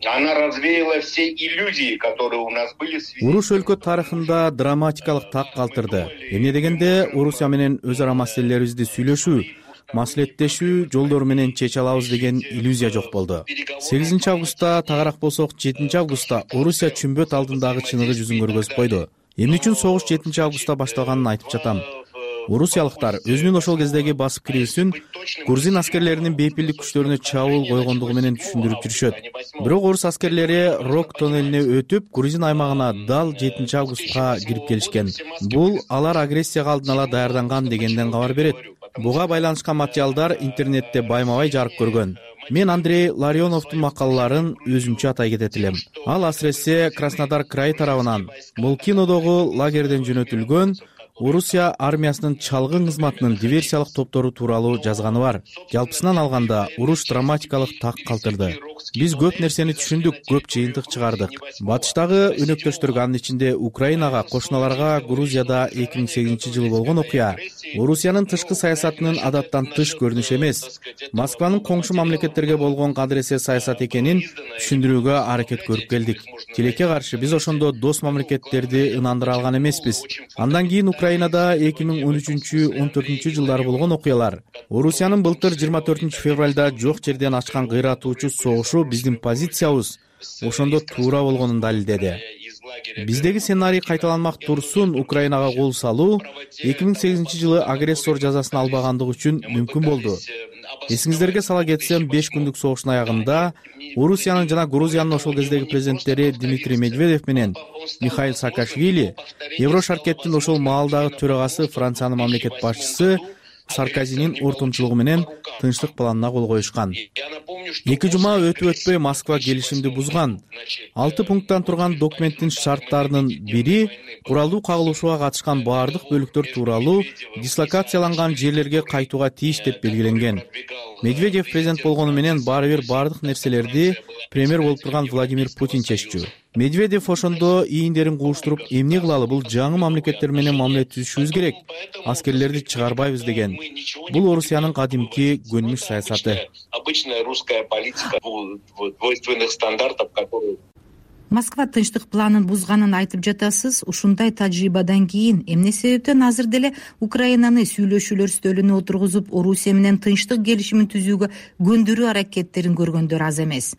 [SPEAKER 3] Она развеяла все иллюзии, которые у нас были.
[SPEAKER 5] Уруш өлкө тарыхында драматикалык так калтырды. Эмне дегенде Орусия менен өз ара маселелерибизди сүйлөшүү, маслихаттешүү жолдору менен чече алабыз деген иллюзия жок болду. 8 августта, тагыраак болсок 7 августта Орусия чүмбөт алдындагы чыныгы жүзүн көргөзүп койду. Эмне үчүн согуш 7 августта башталганын айтып жатам. Орусиялыктар өзүнүн ошол кездеги басып кирүүсүн грузин аскерлеринин бейпилдик күчтөрүнө чабуул койгондугу менен түшүндүрүп жүрүшөт. Бирок орус аскерлери Рок тоннелине өтүп, грузин аймагына дал 7 августка кирип келишкен. Бул алар агрессияга алдын ала даярданган дегенден кабар берет. Буга байланышкан материалдар интернетте байма-бай жарык көргөн. Мен Андрей Ларионовдун макалаларын өзүмчө атай кетет элем. Ал асыресе Краснодар крайы тарабынан Молкинодогу лагерден жөнөтүлгөн Орусия армиясынын чалгын кызматынын диверсиялык топтору тууралуу жазганы бар. Жалпысынан алганда уруш драматикалык так калтырды. Биз көп нерсени түшүндүк, көп жыйынтык чыгардык. Батыштагы өнөктөштөргө, анын ичинде Украинага, кошуналарга Грузияда 2008-жылы болгон окуя Орусиянын тышкы саясатынын адаттан тыш көрүнүш эмес, Москванын коңшу мамлекеттерге болгон кадыресе саясат экенин түшүндүрүүгө аракет көрүп келдик. Тилекке каршы биз ошондо дос мамлекеттерди ынандыра алган эмеспиз. Андан кийин Украинада 2013-14 жылдары болгон окуялар, Орусиянын былтыр 24 февралда жок жерден ачкан кыйратуучу согушу биздин позициябыз ошондо туура болгонун далилдеди. Биздеги сценарий кайталанмак турсун Украинага кол салуу 2008 жылы агрессор жазасын албагандыгы үчүн мүмкүн болду. Эсиңиздерге сала кетсем, 5 күндүк согуштун аягында Орусиянын жана Грузиянын ошол кездеги президенттери Дмитрий Медведев менен Михаил Саакашвили, Еврошаркеттин ошол маалдагы төрагасы Франциянын мамлекет башчысы Саркозинин ортомчулугу менен тынчтык планына кол коюшкан. 2 жума өтүп-өтпөй Москва келишимди бузган. 6 пункттан турган документтин шарттарынын бири куралдуу кагылышууга катышкан баардык бөлүктөр тууралуу дислокацияланган жерлерге кайтууга тийиш деп белгиленген. Медведев президент болгону менен баары бир баардык нерселерди премьер болуп турган Владимир Путин чеччү. Медведев ошондо ийиндерин кууштуруп, эмне кылалы, бул жаңы мамлекеттер менен мамиле түзүшүбүз керек, аскерлерди чыгарбайбыз деген. Бул Орусиянын кадимки көнүмүш саясаты.
[SPEAKER 3] Обычная русская политика двойственных стандартов, которые...
[SPEAKER 24] Москва тынчтык планын бузганын айтып жатасыз. Ушундай тажрыйбадан кийин эмне себептен азыр деле Украинаны сүйлөшүүлөр стөлүнө отургузуп, Орусия менен тынчтык келишимин түзүүгө көндүрүү аракеттерин көргөндөр аз эмес?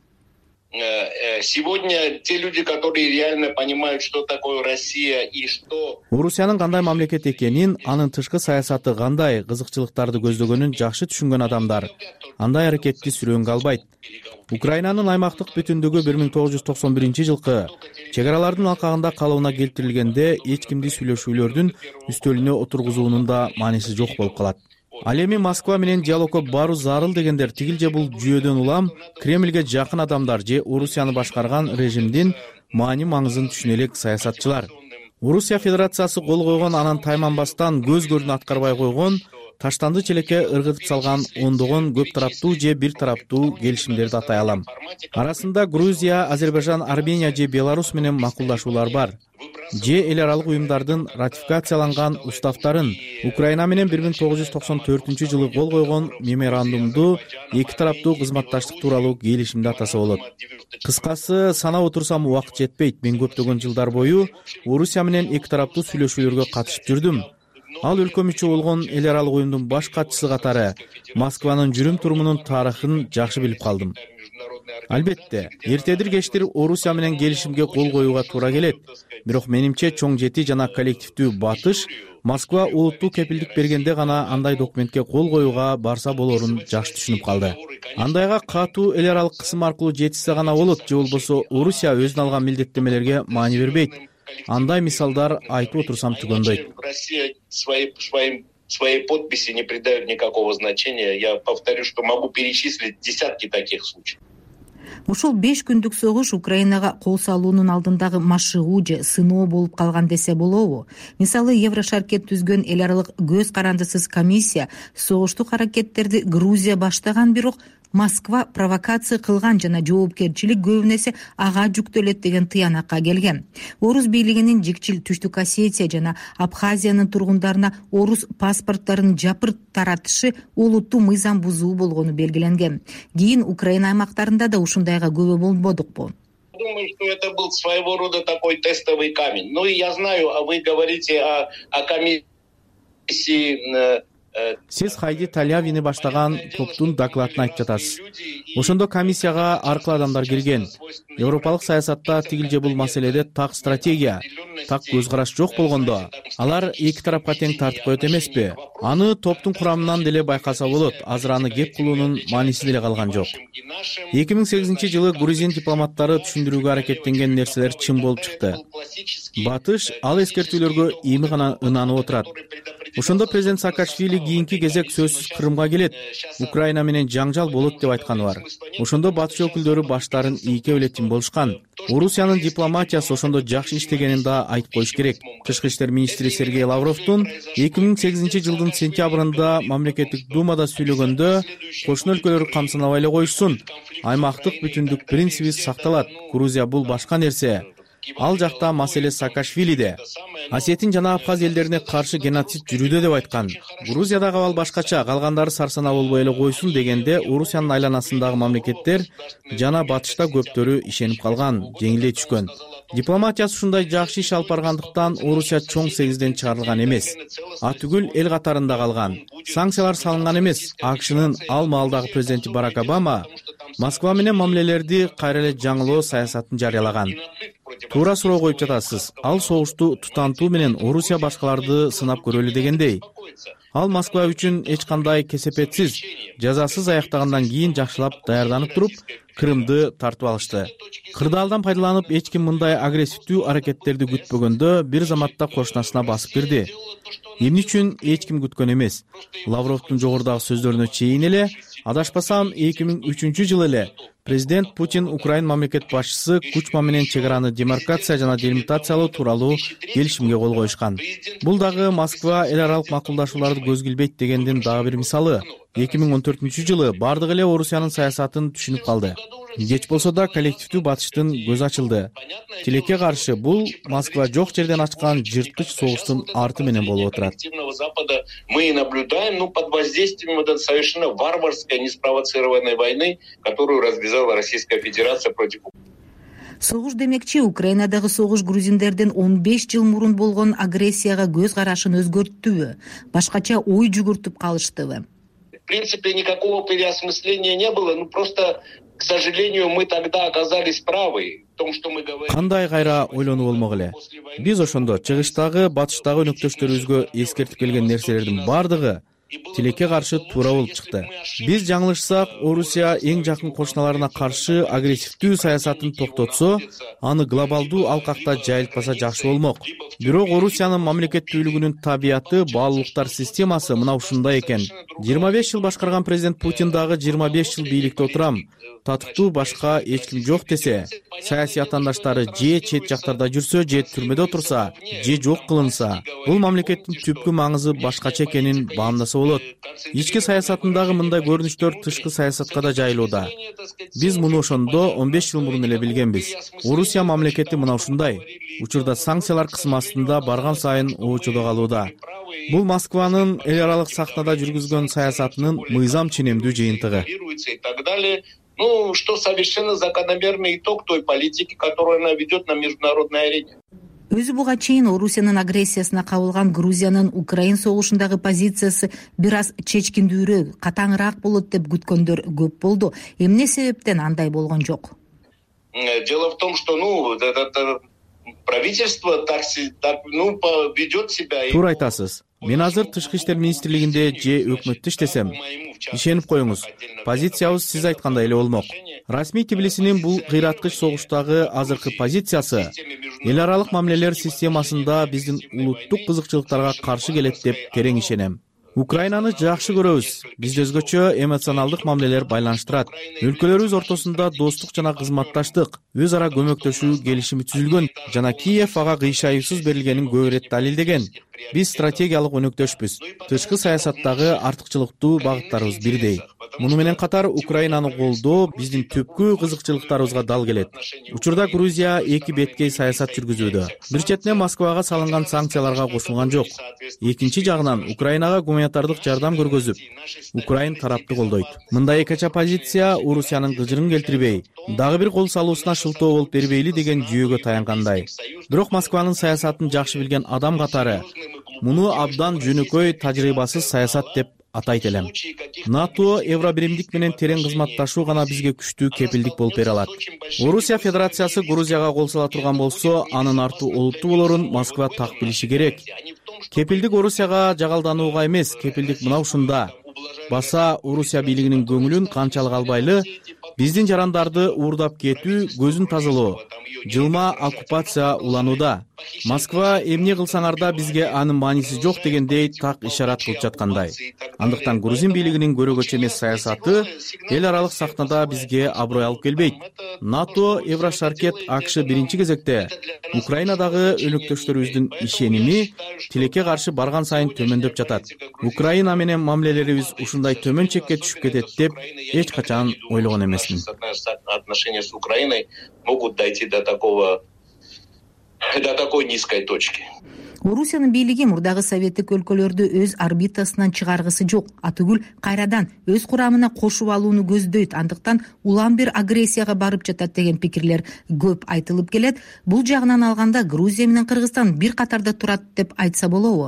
[SPEAKER 3] Сегодня те люди, которые реально понимают, что такое Россия и что...
[SPEAKER 5] Орусиянын кандай мамлекет экенин, анын тышкы саясаты кандай, кызыкчылыктарды көздөгөнүн жакшы түшүнгөн адамдар андай аракетти сүрөөнгө албайт. Украинанын аймактык бүтүндүгү 1991 жылкы чек аралардын алкагында калыбына келтирилгенде эч кимди сүйлөшүүлөрдүн үстөлүнө отургузуунун да мааниси жок болуп калат. Ал эми Москва менен диалогко баруу зарыл дегендер тигил же бул жүйөдөн улам Кремльге жакын адамдар же Орусияны башкарган режимдин маани маңызын түшүнө элек саясатчылар. Орусия Федерациясы кол койгон, анан тайманбастан көз көрүн аткарбай койгон, таштанды челекке ыргытып салган ондогон көп тараптуу же бир тараптуу келишимдерди атай алам. Арасында Грузия, Азербайжан, Армения же Беларусь менен макулдашуулар бар. Же эл аралык уюмдардын ратификацияланган уставтарын, Украина менен 1994 жылы кол койгон меморандумду, эки тараптуу кызматташтык тууралуу келишимди атаса болот. Кыскасы, санап отурсам убакыт жетпейт. Мен көптөгөн жылдар бою Орусия менен эки тараптуу сүйлөшүүлөргө катышып жүрдүм. Ал өлкө мүчө болгон эл аралык уюмдун баш катчысы катары Москванын жүрүм турумунун тарыхын жакшы билип калдым. Албетте, эртедир кечтир Орусия менен келишимге кол коюуга туура келет. Бирок менимче чоң жети жана коллективдүү батыш Москва улуттуу кепилдик бергенде гана андай документке кол коюуга барса болорун жакшы түшүнүп калды. Андайга катуу эл аралык кысым аркылуу жетишсе гана болот, же болбосо Орусия өзүнө алган милдеттемелерге маани бербейт. Андай мисалдар айтып отурсам түгөндөйт.
[SPEAKER 3] Россия своей подписи не придает никакого значения. Я повторю, что могу перечислить десятки таких случаев.
[SPEAKER 24] Ушул 5 күндүк согуш Украинага кол салуунун алдындагы машыгуу же сыноо болуп калган десе болобу? Мисалы, Еврошаркет түзгөн эл аралык көз карандысыз комиссия согуштук аракеттерди Грузия баштаган, бирок Москва провокация кылган жана жоопкерчилик көбүн эсе ага жүктөлөт деген тыянакка келген. Орус бийлигинин жикчил Түштүк Осетия жана Абхазиянын тургундарына орус паспорттарын жапырт таратышы олуттуу мыйзам бузуу болгону белгиленген. Кийин Украина аймактарында да ушундайга күбө болбодукпу?
[SPEAKER 3] Думаю, что это был своего рода такой тестовый камень. Ну и я знаю, а вы говорите о комиссии.
[SPEAKER 5] Сиз Хайди Талявини баштаган топтун докладын айтып жатасыз. Ошондо комиссияга ар кыл адамдар келген. Европалык саясатта тигил же бул маселеде так стратегия, так көз караш жок болгондо, алар эки тарапка тең тартып коет эмеспи? Аны топтун курамынан деле байкаса болот. Азыр аны кеп кылуунун мааниси деле калган жок. 2008-жылы грузин дипломаттары түшүндүрүүгө аракеттенген нерселер чын болуп чыкты. Батыш ал эскертүүлөргө эми гана ынанып отурат. Ошондо президент Саакашвили кийинки кезек сөзсүз Крымга келет, Украина менен жаңжал болот деп айтканы бар. Ошондо батыш өкүлдөрү баштарын ийке белетин болушкан. Орусиянын дипломатиясы ошондо жакшы иштегенин да айтып коюш керек. Тышкы иштер министри Сергей Лавровдун 2008-жылдын сентябрында мамлекеттик думада сүйлөгөндө кошуна өлкөлөр камсынабай эле коюшсун, аймактык бүтүндүк принциби сакталат. Грузия бул башка нерсе. Ал жакта маселе Саакашвилиде. Осетин жана Абхаз элдерине каршы геноцид жүрүүдө деп айткан. Грузиядагы абал башкача, калгандары сарсана болбой эле койсун дегенде Орусиянын айланасындагы мамлекеттер жана батышта көптөрү ишенип калган, жеңилдей түшкөн. Дипломатиясы ушундай жакшы иш алып баргандыктан Орусия чоң сегизден чыгарылган эмес. Атүгүл эл катарында калган. Санкциялар салынган эмес. АКШнын ал маалдагы президенти Барак Обама Москва менен мамилелерди кайра эле жаңылоо саясатын жарыялаган. Туура суроо коюп жатасыз. Ал согушту тутантуу менен Орусия башкаларды сынап көрөлү дегендей. Ал Москва үчүн эч кандай кесепетсиз, жазасыз аяктагандан кийин жакшылап даярданып туруп, Крымды тартып алышты. Кырдаалдан пайдаланып, эч ким мындай агрессивдүү аракеттерди күтпөгөндө бир заматта кошунасына басып кирди. Эмне үчүн эч ким күткөн эмес. Лавровдун жогорудагы сөздөрүнө чейин эле, адашпасам 2003-жылы эле президент Путин Украин мамлекет башчысы Кучма менен чек араны демаркация жана делимитациялоо тууралуу келишимге кол коюшкан. Бул дагы Москва эл аралык макулдашууларды көзгө илбейт дегендин дагы бир мисалы. 2014-жылы бардык эле Орусиянын саясатын түшүнүп калды. Кеч болсо да коллективдүү батыштын көзү ачылды. Тилекке каршы бул Москва жок жерден ачкан жырткыч согуштун арты менен болуп отурат.
[SPEAKER 3] Мы наблюдаем, под воздействием этой совершенно варварской, неспровоцированной войны, которую развязала Российская Федерация против Украины.
[SPEAKER 24] Согуш демекчи, Украинадагы согуш грузиндердин 15 жыл мурун болгон агрессияга көз карашын өзгөрттүбү? Башкача ой жүгүртүп калыштыбы?
[SPEAKER 3] В принципе, никакого переосмысления не было, просто, к сожалению, мы тогда оказались правы в том, что мы говорим.
[SPEAKER 5] Кандай кайра ойлонуп болмок эле. Биз ошондо чыгыштагы, батыштагы өнөктөштөрүбүзгө эскертип келген нерселердин бардыгы тилекке каршы туура болуп чыкты. Биз жаңылышсак, Орусия эң жакын кошуналарына каршы агрессивдүү саясатын токтотсо, аны глобалдуу алкакта жайылтпаса жакшы болмок. Бирок Орусиянын мамлекеттүүлүгүнүн табияты, баалуулуктар системасы мына ушундай экен. 25 жыл башкарган президент Путин дагы 25 жыл бийликте отурам, татыктуу башка эч ким жок десе, саясий атаандаштары же чет жактарда жүрсө, же түрмөдө отурса, же жок кылынса, бул мамлекеттин түпкү маңызы башкача экенин баамдаса болот. Ички саясатындагы мындай көрүнүштөр тышкы саясатка да жайылууда. Биз муну ошондо 15 жыл мурун эле билгенбиз. Орусия мамлекети мына ушундай. Учурда санкциялар кысым астында барган сайын оочудо калууда. Бул Москванын эл аралык сахнада жүргүзгөн саясатынын мыйзам ченемдүү жыйынтыгы.
[SPEAKER 3] Что совершенно закономерный итог той политики, которую она ведет на международной арене.
[SPEAKER 24] Өзү буга чейин Орусиянын агрессиясына кабылган Грузиянын Украин согушундагы позициясы бир аз чечкиндүүрөөк, катаңыраак болот деп күткөндөр көп болду. Эмне себептен андай болгон жок?
[SPEAKER 3] Дело в том, что правительство ведет себя.
[SPEAKER 5] Туура айтасыз. Мен азыр Тышкы иштер министрлигинде же өкмөттө иштесем, ишенип коюңуз, позициябыз сиз айткандай эле болмок. Расмий Тбилисинин бул кыйраткыч согуштагы азыркы позициясы эл аралык мамилелер системасында биздин улуттук кызыкчылыктарга каршы келет деп терең ишенем. Украинаны жакшы көрөбүз. Бизди өзгөчө эмоционалдык мамилелер байланыштырат. Өлкөлөрүбүз ортосунда достук жана кызматташтык, өз ара көмөктөшүү келишими түзүлгөн жана Киев ага кыйшайыпсыз берилгенин көп ирет далилдеген. Биз стратегиялык өнөктөшпүз. Тышкы саясаттагы артыкчылыктуу багыттарыбыз бирдей. Муну менен катар Украинаны колдоо биздин түпкү кызыкчылыктарыбызга дал келет. Учурда Грузия эки беткей саясат жүргүзүүдө. Бир четинен Москвага салынган санкцияларга кошулган жок. Экинчи жагынан Украинага гуманитардык жардам көргөзүп, Украин тарапты колдойт. Мындай экичи позиция Орусиянын кыжырын келтирбей, дагы бир кол салуусуна шылтоо болуп бербейли деген жүйөгө таянгандай. Бирок Москванын саясатын жакшы билген адам катары муну абдан жөнөкөй тажрыйбасыз саясат деп атайт элем. НАТО, Евробиримдик менен терең кызматташуу гана бизге күчтүү кепилдик болуп бере алат. Орусия Федерациясы Грузияга кол сала турган болсо, анын арту олуттуу болорун Москва так билиши керек. Кепилдик Орусияга жагалданууга эмес, кепилдик мына ушунда. Баса Орусия бийлигинин көңүлүн канчалык албайлы, биздин жарандарды уурдап кетүү, көзүн тазалоо, жылма оккупация уланууда. Москва эмне кылсаңар да бизге анын мааниси жок дегендей так ишарат кылып жаткандай. Андыктан грузин бийлигинин көрөгөчө эмес саясаты эл аралык сахнада бизге аброй алып келбейт. НАТО, Еврошаркет, АКШ биринчи кезекте Украинадагы өнөктөштөрүбүздүн ишеними тилекке каршы барган сайын төмөндөп жатат. Украина менен мамилелерибиз ушундай төмөн чекке түшүп кетет деп эч качан ойлогон эмесмин.
[SPEAKER 3] Отношения с Украиной могут дойти до такой низкой точки.
[SPEAKER 24] Орусиянын бийлиги мурдагы советтик өлкөлөрдү өз орбитасынан чыгаргысы жок, атүгүл кайрадан өз курамына кошуп алууну көздөйт. Андыктан улам бир агрессияга барып жатат деген пикирлер көп айтылып келет. Бул жагынан алганда Грузия менен Кыргызстан бир катарда турат деп айтса болобу?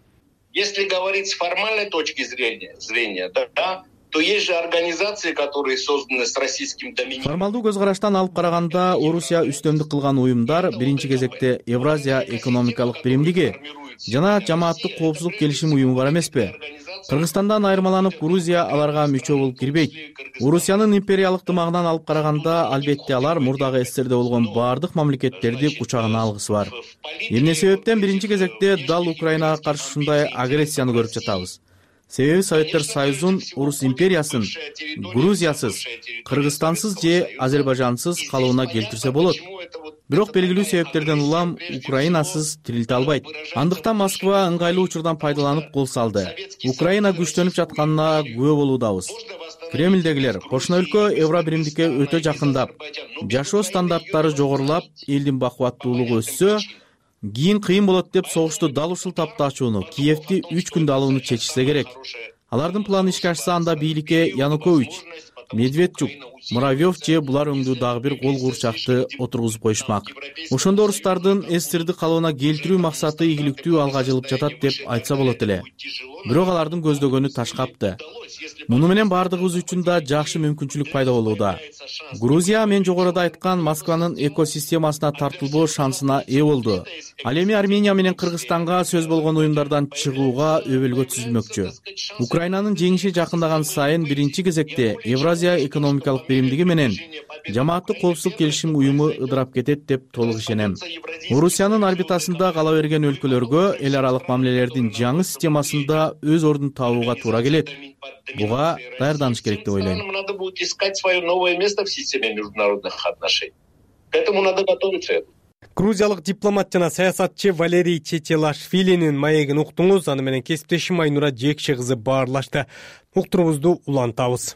[SPEAKER 3] Если говорить с формальной точки зрения, да, то есть же организации, которые созданы с российским доминированием.
[SPEAKER 5] Формалдуу көз караштан алып караганда, Орусия үстөмдүк кылган уюмдар биринчи кезекте Евразия экономикалык биримдиги жана жамааттык коопсуздук келишим уюму бар эмеспи? Кыргызстандан айырмаланып, Грузия аларга мүчө болуп кирбейт. Орусиянын империялык дымагынан алып караганда, албетте алар мурдагы СССРде болгон баардык мамлекеттерди кучагына алгысы бар. Эмне себептен биринчи кезекте дал Украинага каршы ушундай агрессияны көрүп жатабыз? Себеби Советтер Союзун, Орус империясын Грузиясыз, Кыргызстансыз же Азербайжансыз калыбына келтирсе болот. Бирок белгилүү себептерден улам Украинасыз тирилте албайт. Андыктан Москва ыңгайлуу учурдан пайдаланып кол салды. Украина күчтөнүп жатканына күбө болуудабыз. Кремлдегилер кошуна өлкө Евробиримдикке өтө жакындап, жашоо стандарттары жогорулап, элдин бакубаттуулугу өссө, кийин кыйын болот деп согушту дал ушул тапта ачууну, Киевти 3 күндө алууну чечишсе керек. Алардын планы ишке ашса, анда бийликке Янукович, Медведчук, Муравьев же булар өңдүү дагы бир кол куурчакты отургузуп коюшмак. Ошондо орустардын СССРди калыбына келтирүү максаты ийгиликтүү алга жылып жатат деп айтса болот эле. Бирок алардын көздөгөнү ташкапты. Муну менен баардыгыбыз үчүн да жакшы мүмкүнчүлүк пайда болууда. Грузия мен жогоруда айткан Москванын экосистемасына тартылбоо шансына ээ болду. Ал эми Армения менен Кыргызстанга сөз болгон уюмдардан чыгууга өбөлгө түзүлмөкчү. Украинанын жеңиши жакындаган сайын биринчи кезекте Евразия экономикалык биримдиги менен жамааттык коопсуздук келишим уюму ыдырап кетет деп толук ишенем. Орусиянын орбитасында кала берген өлкөлөргө эл аралык мамилелердин жаңы системасында өз ордун табууга туура келет. Буга даярданыш керек деп ойлойм.
[SPEAKER 3] Надо будет искать свое новое место в системе международных отношений. К этому надо готовиться.
[SPEAKER 1] Грузиялык дипломат жана саясатчы Валерий Чечелашвилинин маегин уктуңуз. Аны менен кесиптешим Айнура Жекши кызы баарлашты. Уктуруубузду улантабыз.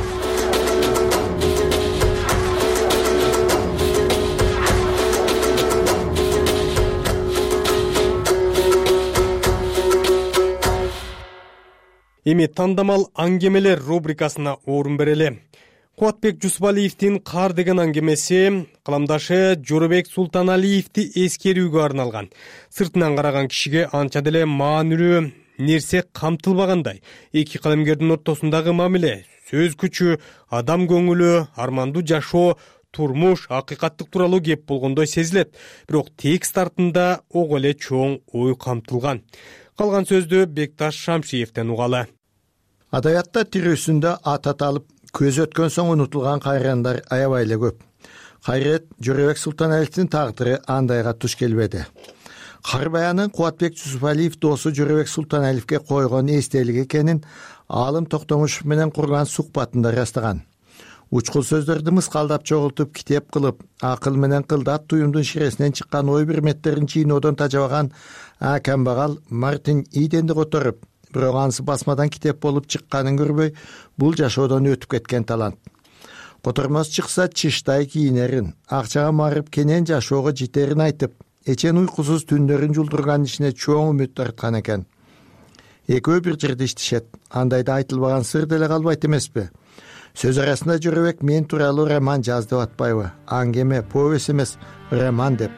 [SPEAKER 1] Эми тандамал аңгемелер рубрикасына орун берели. Кубатбек Жусупалиевдин «Кар» деген аңгемеси каламдашы Жоробек Султаналиевди эскерүүгө арналган. Сыртынан караган кишиге анча деле маанилүү нерсе камтылбагандай. Эки калемгердин ортосундагы мамиле, сөз күчү, адам көңүлү, армандуу жашоо, турмуш, акыйкаттык тууралуу кеп болгондой сезилет. Бирок текст артында ого эле чоң ой камтылган. Калган сөздү Бекташ Шамшиевден угалы.
[SPEAKER 8] Адабиятта тирүүсүндө ат аталып, көз өткөн соң унутулган кайрыгандар аябай эле көп. Кайрет Жоробек Султаналиевдин тагдыры андайга туш келбеди. Кар баянын Кубатбек Жусупалиев досу Жоробек Султаналиевге койгон эстелик экенин Алым Токтомушев менен курган сухбатында ырастаган. Учкул сөздөрдү мыскалдап чогултуп, китеп кылып, акыл менен кылдат туюмдун ширесинен чыккан ой бирметтерин жыйноодон тажабаган камбагал Мартин Иденди которуп, бирок анысы басмадан китеп болуп чыкканын көрбөй бул жашоодон өтүп кеткен талант. Котормос чыкса чыштай кийинерин, акчага марып кенен жашоого жетерин айтып, эчен уйкусуз түндөрүн жулдурган ишине чоң үмүт арткан экен. Экөө бир жерде иштешет, андайда айтылбаган сыр деле калбайт эмеспи? Сөз арасында Жорабек мен тууралуу роман жазды деп атпайбы? Аңгеме, повесть эмес, роман деп.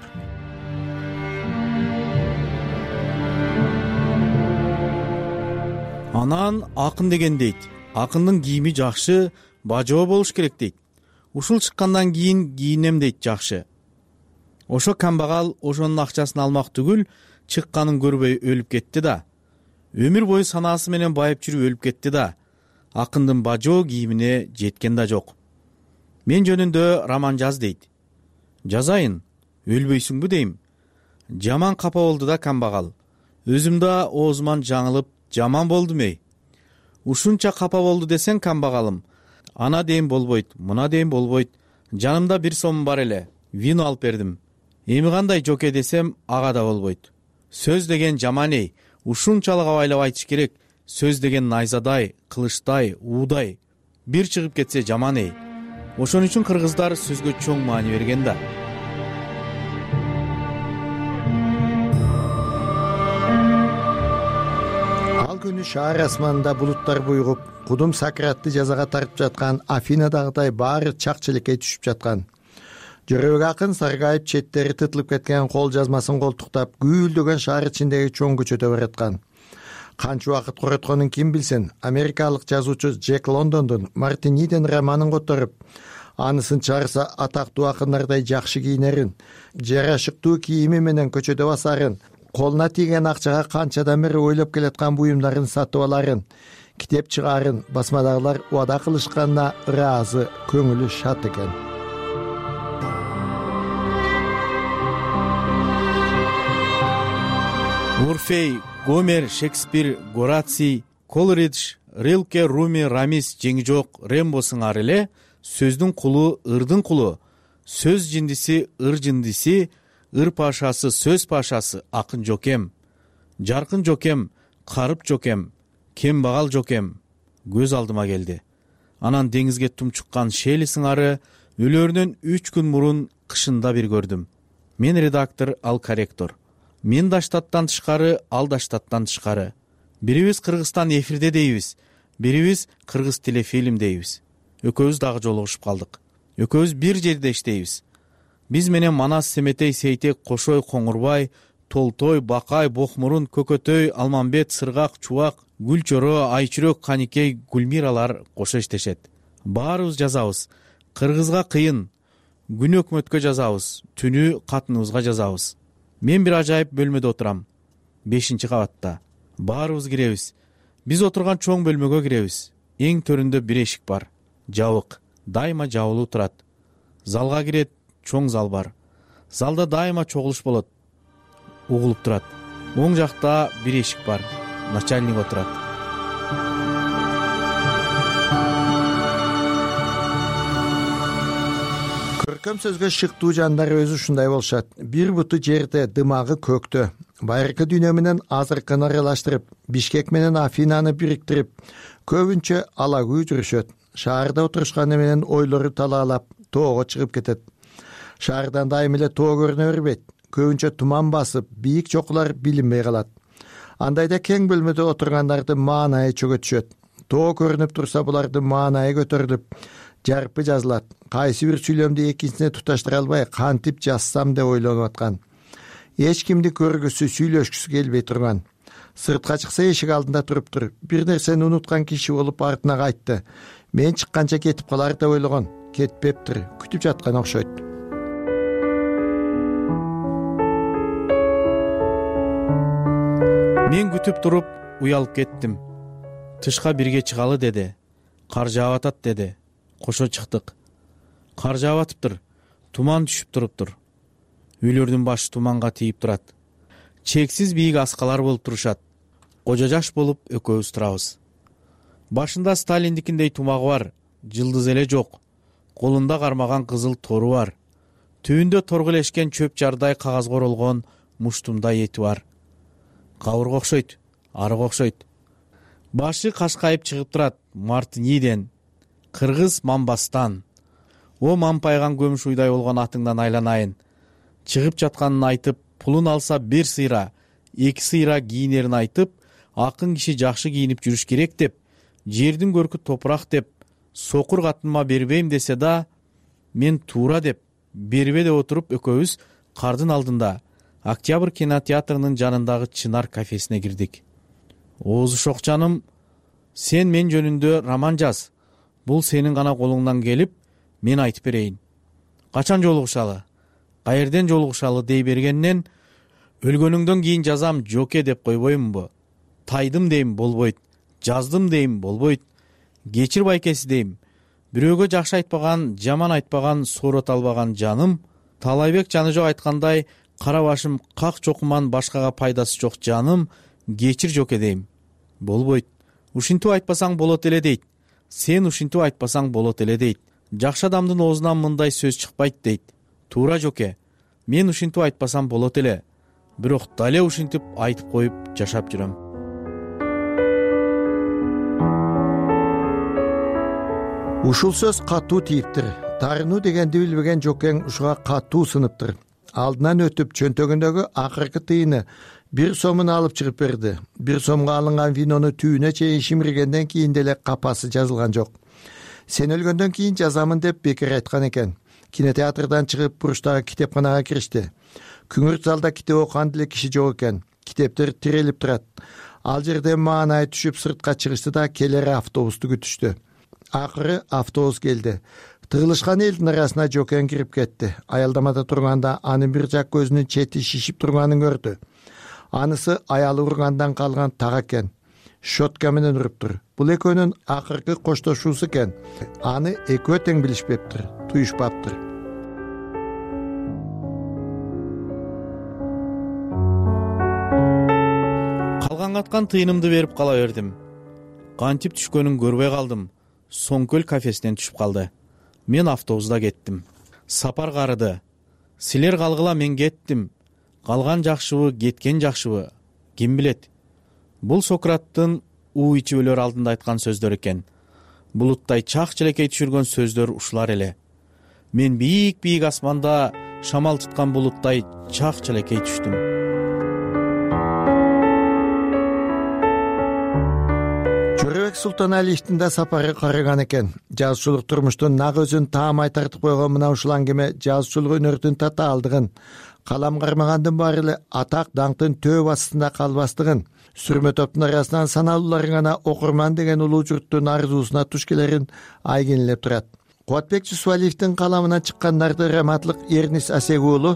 [SPEAKER 5] Анан акын деген дейт. Акындын кийими жакшы, бажоо болуш керек дейт. Ушул чыккандан кийин кийинем дейт жакшы. Ошо камбагал ошонун акчасын алмак түгүл, чыкканын көрбөй өлүп кетти да. Өмүр бою санаасы менен байып жүрүп өлүп кетти да. Акындын бажоо кийимине жеткен да жок. Мен жөнүндө роман жаз дейт. Жазайын, өлбөйсүңбү дейм. Жаман капа болду да камбагал. Өзүм да оозуман жаңылып, жаман болдум эй. Ушунча капа болду десең камбагалым. Ана дейм болбойт, муна дейм болбойт. Жанымда 1 сом бар эле. Вино алып бердим. Эми кандай жоке десем, ага да болбойт. Сөз деген жаман эй. Ушунчалык абайлап айтыш керек. Сөз деген найзадай, кылычтай, уудай. Бир чыгып кетсе жаман эй. Ошон үчүн кыргыздар сөзгө чоң маани берген да.
[SPEAKER 8] Ал күнү шаар асманында булуттар буйгуп, кудум Сократты жазага тартып жаткан Афинадагыдай баары чак-челекей түшүп жаткан. Жорабек акын саргайып четтери тытылып кеткен кол жазмасын колтуктап, гүйлдөгөн шаар ичиндеги чоң көчөдө бараткан. Канча убакыт коротконун ким билсин, америкалык жазуучу Джек Лондондун Мартиниден романын которуп, анысын чыгарса атактуу акындардай жакшы кийинерин, жарашыктуу кийими менен көчөдө басарын, колуна тийген акчага канчадан бери ойлоп келаткан буюмдарын сатып аларын, китеп чыгаарын басмадагылар убада кылышканына ыраазы, көңүлү шат экен.
[SPEAKER 5] Орфей, Гомер, Шекспир, Гораций, Колридж, Рилке, Руми, Рамис, Жеңжок, Рембо сыңары эле сөздүн кулу, ырдын кулу, сөз жиндиси, ыр жиндиси, ыр пашасы, сөз пашасы, акын жокем, жаркын жокем, карып жокем, кембагал жокем, көз алдыма келди. Анан деңизге тумчуккан Шели сыңары өлөрүнөн 3 күн мурун кышында бир көрдүм. Мен редактор, ал корректор. Мен да штаттан тышкары, ал да штаттан тышкары. Бирибиз Кыргызстан эфирде дейбиз, бирибиз кыргыз телефильм дейбиз. Экөөбүз дагы жолугушуп калдык. Экөөбүз бир жерде иштейбиз. Биз менен Манас, Семетей, Сейтек, Кошой, Коңурбай, Толтой, Бакай, Бокмурун, Көкөтөй, Алмамбет, Сыргак, Чубак, Гүлчөрө, Айчүрөк, Каникей, Гүлмиралар кошо иштешет. Баарыбыз жазабыз. Кыргызга кыйын, күн өкмөткө жазабыз, түнү катыныбызга жазабыз. Мен бир ажайып бөлмөдө отурам. 5-кабатта. Баарыбыз киребиз. Биз отурган чоң бөлмөгө киребиз. Эң төрүндө бир эшик бар. Жабык, дайыма жабылуу турат. Залга кирет, чоң зал бар. Залда дайыма чогулуш болот. Угулуп турат. Оң жакта бир эшик бар. Начальник отурат.
[SPEAKER 8] Көркөм сөзгө шыктуу жандар өзү ушундай болушат. Бир буту жерде, дымагы көктө. Байыркы дүйнө менен азыркыны аралаштырып, Бишкек менен Афинаны бириктирип, көбүнчө алагүү жүрүшөт. Шаарда отурушканы менен ойлору талаалап, тоого чыгып кетет. Шаардан дайым эле тоо көрүнө бербейт. Көбүнчө туман басып, бийик чокулар билинбей калат. Андайда кең бөлмөдө отургандардын маанайы чөгөтүшөт. Тоо көрүнүп турса, булардын маанайы көтөрүлүп, жарпы жазылат. Кайсы бир сүйлөмдү экинчисине туташтыра албай, кантип жазсам деп ойлонуп аткан. Эч кимди көргүсү, сүйлөшкүсү келбей турган. Сыртка чыкса эшик алдында туруптур. Бир нерсени унуткан киши болуп артына кайтты. Мен чыкканча кетип калар деп ойлогон. Кетпептир, күтүп жаткан окшойт.
[SPEAKER 5] Мен күтүп туруп уялып кеттим. Тышка бирге чыгалы деди. Кар жаап атат деди. Кошо чыктык. Кар жаап атыптыр. Туман түшүп туруптур. Үйлөрдүн башы туманга тийип турат. Чексиз бийик аскалар болуп турушат. Кожо жаш болуп экөөбүз турабыз. Башында Сталиндикиндей тумагы бар, жылдыз эле жок. Колунда кармаган кызыл тору бар. Түбүндө торгулешкен чөп жардай кагазга оролгон муштумдай эти бар. Кабырга окшойт, арыга окшойт. башы кашкайып чыгып турат Мартиниден, кыргыз Мамбастан. О мампайган көмүш уйдай болгон атыңдан айланайын. Чыгып жатканын айтып, пулун алса бир сыйра, 2 сыйра кийинерин айтып, акын киши жакшы кийинип жүрүш керек деп, жердин көркү топурак деп, сокур катыныма бербейм десе да, мен туура деп, бербе деп отуруп экөөбүз кардын алдында Октябрь кинотеатрынын жанындагы Чынар кафесине кирдик. Оозу Шок жаным, сен мен жөнүндө роман жаз. Бул сенин гана колуңдан келип, мен айтып берейин. Качан жолугушалы? Каерден жолугушалы дей бергеннен, өлгөнүңдөн кийин жазам жоке деп койбоймунбу? Тайдым дейм болбойт, жаздым дейм болбойт. Кечир байкеси дейм. Бирөөгө жакшы айтпаган, жаман айтпаган, соорот албаган жаным. Талайбек Жаныжок айткандай, кара башым как чокуман башкага пайдасы жок жаным, кечир жоке дейм. Болбойт. Ушинтип айтпасаң болот эле дейт. Сен ушинтип айтпасаң болот эле дейт. Жакшы адамдын оозунан мындай сөз чыкпайт дейт. Туура жоке. Мен ушинтип айтпасам болот эле. Бирок дале ушинтип айтып коюп жашап жүрөм.
[SPEAKER 8] Ушул сөз катуу тийиптир. Тарынуу дегенди билбеген жокең ушуга катуу сыныптыр. Алдынан өтүп чөнтөгүндөгү акыркы тыйыны 1 сомун алып чыгып берди. 1 сомго алынган винону түйүнө чейин шимиргенден кийин деле капасы жазылган жок. Сен өлгөндөн кийин жазамын деп бекер айткан экен. Кинотеатрдан чыгып буруштагы китепканага киришти. Күңүрт залда китеп окуган деле киши жок экен. Китептер тирелип турат. Ал жерде маанай түшүп сыртка чыгышты да келер автобусту күтүштү. Акыры автобус келди. Тыгылышкан элдин арасына жокең кирип кетти. Аялдамада турганда анын бир жак көзүнүн чети шишип турганын көрдү. Анысы аялы ургандан калган так экен. Щотка менен уруптур. Бул экөөнүн акыркы коштошуусу экен. Аны экөө тең билишпептир, туюшпаптыр.
[SPEAKER 5] Калган каткан тыйынымды берип кала бердим. Кантип түшкөнүн көрбөй калдым. Соңкөл кафесинен түшүп калды. Мен автобуста кеттим. Сапар карыды. Силер калгыла мен кеттим. Калган жакшыбы, кеткен жакшыбы? Ким билет? Бул Сократтын уу ичибөлөр алдында айткан сөздөр экен. Булуттай чак челекей түшүргөн сөздөр ушулар эле. Мен бийик асманда шамал туткан булуттай чак челекей түштүм.
[SPEAKER 8] Жөрөбек Султаналиевдин да сапары карыган экен. Жазуучулук турмуштун нак өзүн таамай тартып койгон мына ушул аңгеме жазуучулук өнөрдүн татаалдыгын, калам кармагандын баары эле атак даңктын төөп астында калбастыгын, сүрмө топтун арасынан саналуулары гана окурман деген улуу журттун арзуусуна туш келерин айгинелеп турат. Кубатбек Жусупалиевдин каламынан чыккан нарды раматлык Эрнис Асег уулу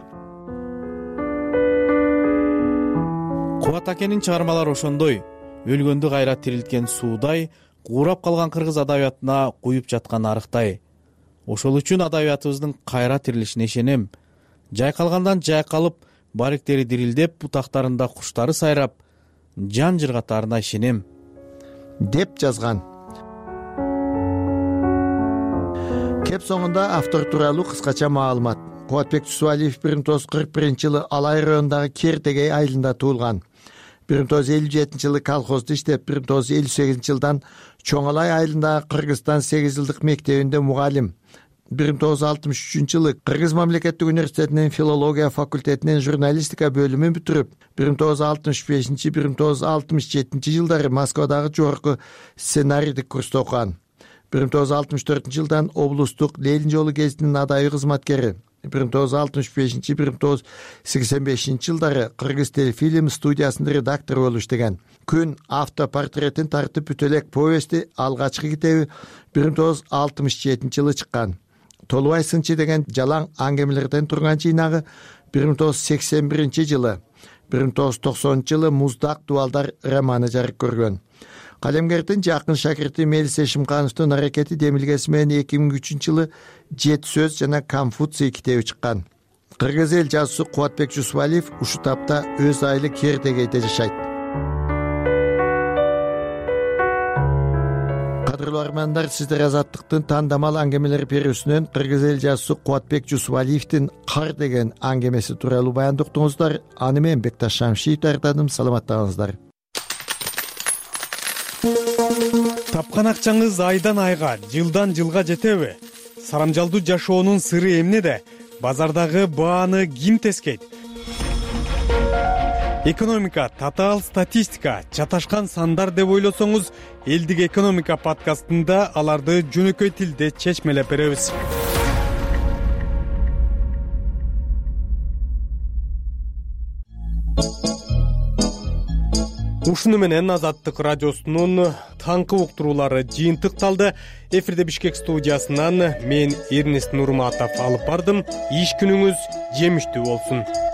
[SPEAKER 5] Кубат акенин чыгармалары ошондой, өлгөндү кайра тирилткен суудай, куурап калган кыргыз адабиятына куюп жаткан арыктай. Ошол үчүн адабиятыбыздын кайра тирилишине ишенем. Жайкалгандан жайкалып, баректери дирилдеп, бутактарында куштары сайрап, жан жыргатарына ишенем,
[SPEAKER 8] деп жазган. Кеп соңунда автор тууралуу кыскача маалымат. Кубатбек Жусупалиев 1941-жылы Алай районундагы Кертегей айылында туулган. 1957-жылы колхозду иштеп, 1958-жылдан Чоң Алай айылындагы Кыргызстан 8 жылдык мектебинде мугалим. 1963-жылы Кыргыз мамлекеттик университетинин филология факультетинин журналистика бөлүмүн бүтүрүп, 1965-1967 жылдары Москвадагы жогорку сценарийлик курста окуган. 1964-жылдан облустук Ленин жолу гезитинин адайы кызматкери. 1965-1985 жылдары Кыргыз телефильм студиясынын редактору болуп иштеген. Күн автопортретин тартып бүтөлек повести алгачкы китеби 1967 жылы чыккан. Толубай сынчы деген жалаң аңгемелерден турган жыйнагы 1981 жылы, 1990 жылы Муздак Дубалдар романы жарык көргөн. Калемгердин жакын шакирти Мелис Эшимкановдун аракети демилгеси менен 2003 жылы Жет сөз жана Конфуций китеби чыккан. Кыргыз эл жазуучусу Кубатбек Жусупалиев ушул тапта өз айылы Кертегейде жашайт. Кадырлуу армандар, сиздер Азаттыктын тандамал аңгемелер берүүсүнөн кыргыз эл жазуучусу Кубатбек Жусупалиевдин Кар деген аңгемеси тууралуу баяндоо уктуңуздар. Аны мен Бекташ Шамшиев даярдадым. Саламаттаңыздар.
[SPEAKER 1] тапкан акчаңыз айдан айга, жылдан жылга жетеби? Сарамжалдуу жашоонун сыры эмнеде? Базардагы бааны ким тескейт? Экономика, татаал статистика, чаташкан сандар деп ойлосоңуз, Элдик экономика подкастында аларды жөнөкөй тилде чечмелеп беребиз. Ушуну менен Азаттык радиосунун таңкы уктуруулары жыйынтыкталды. Эфирде Бишкек студиясынан мен Эрнест Нурматов алып бардым. Иш күнүңүз жемиштүү болсун.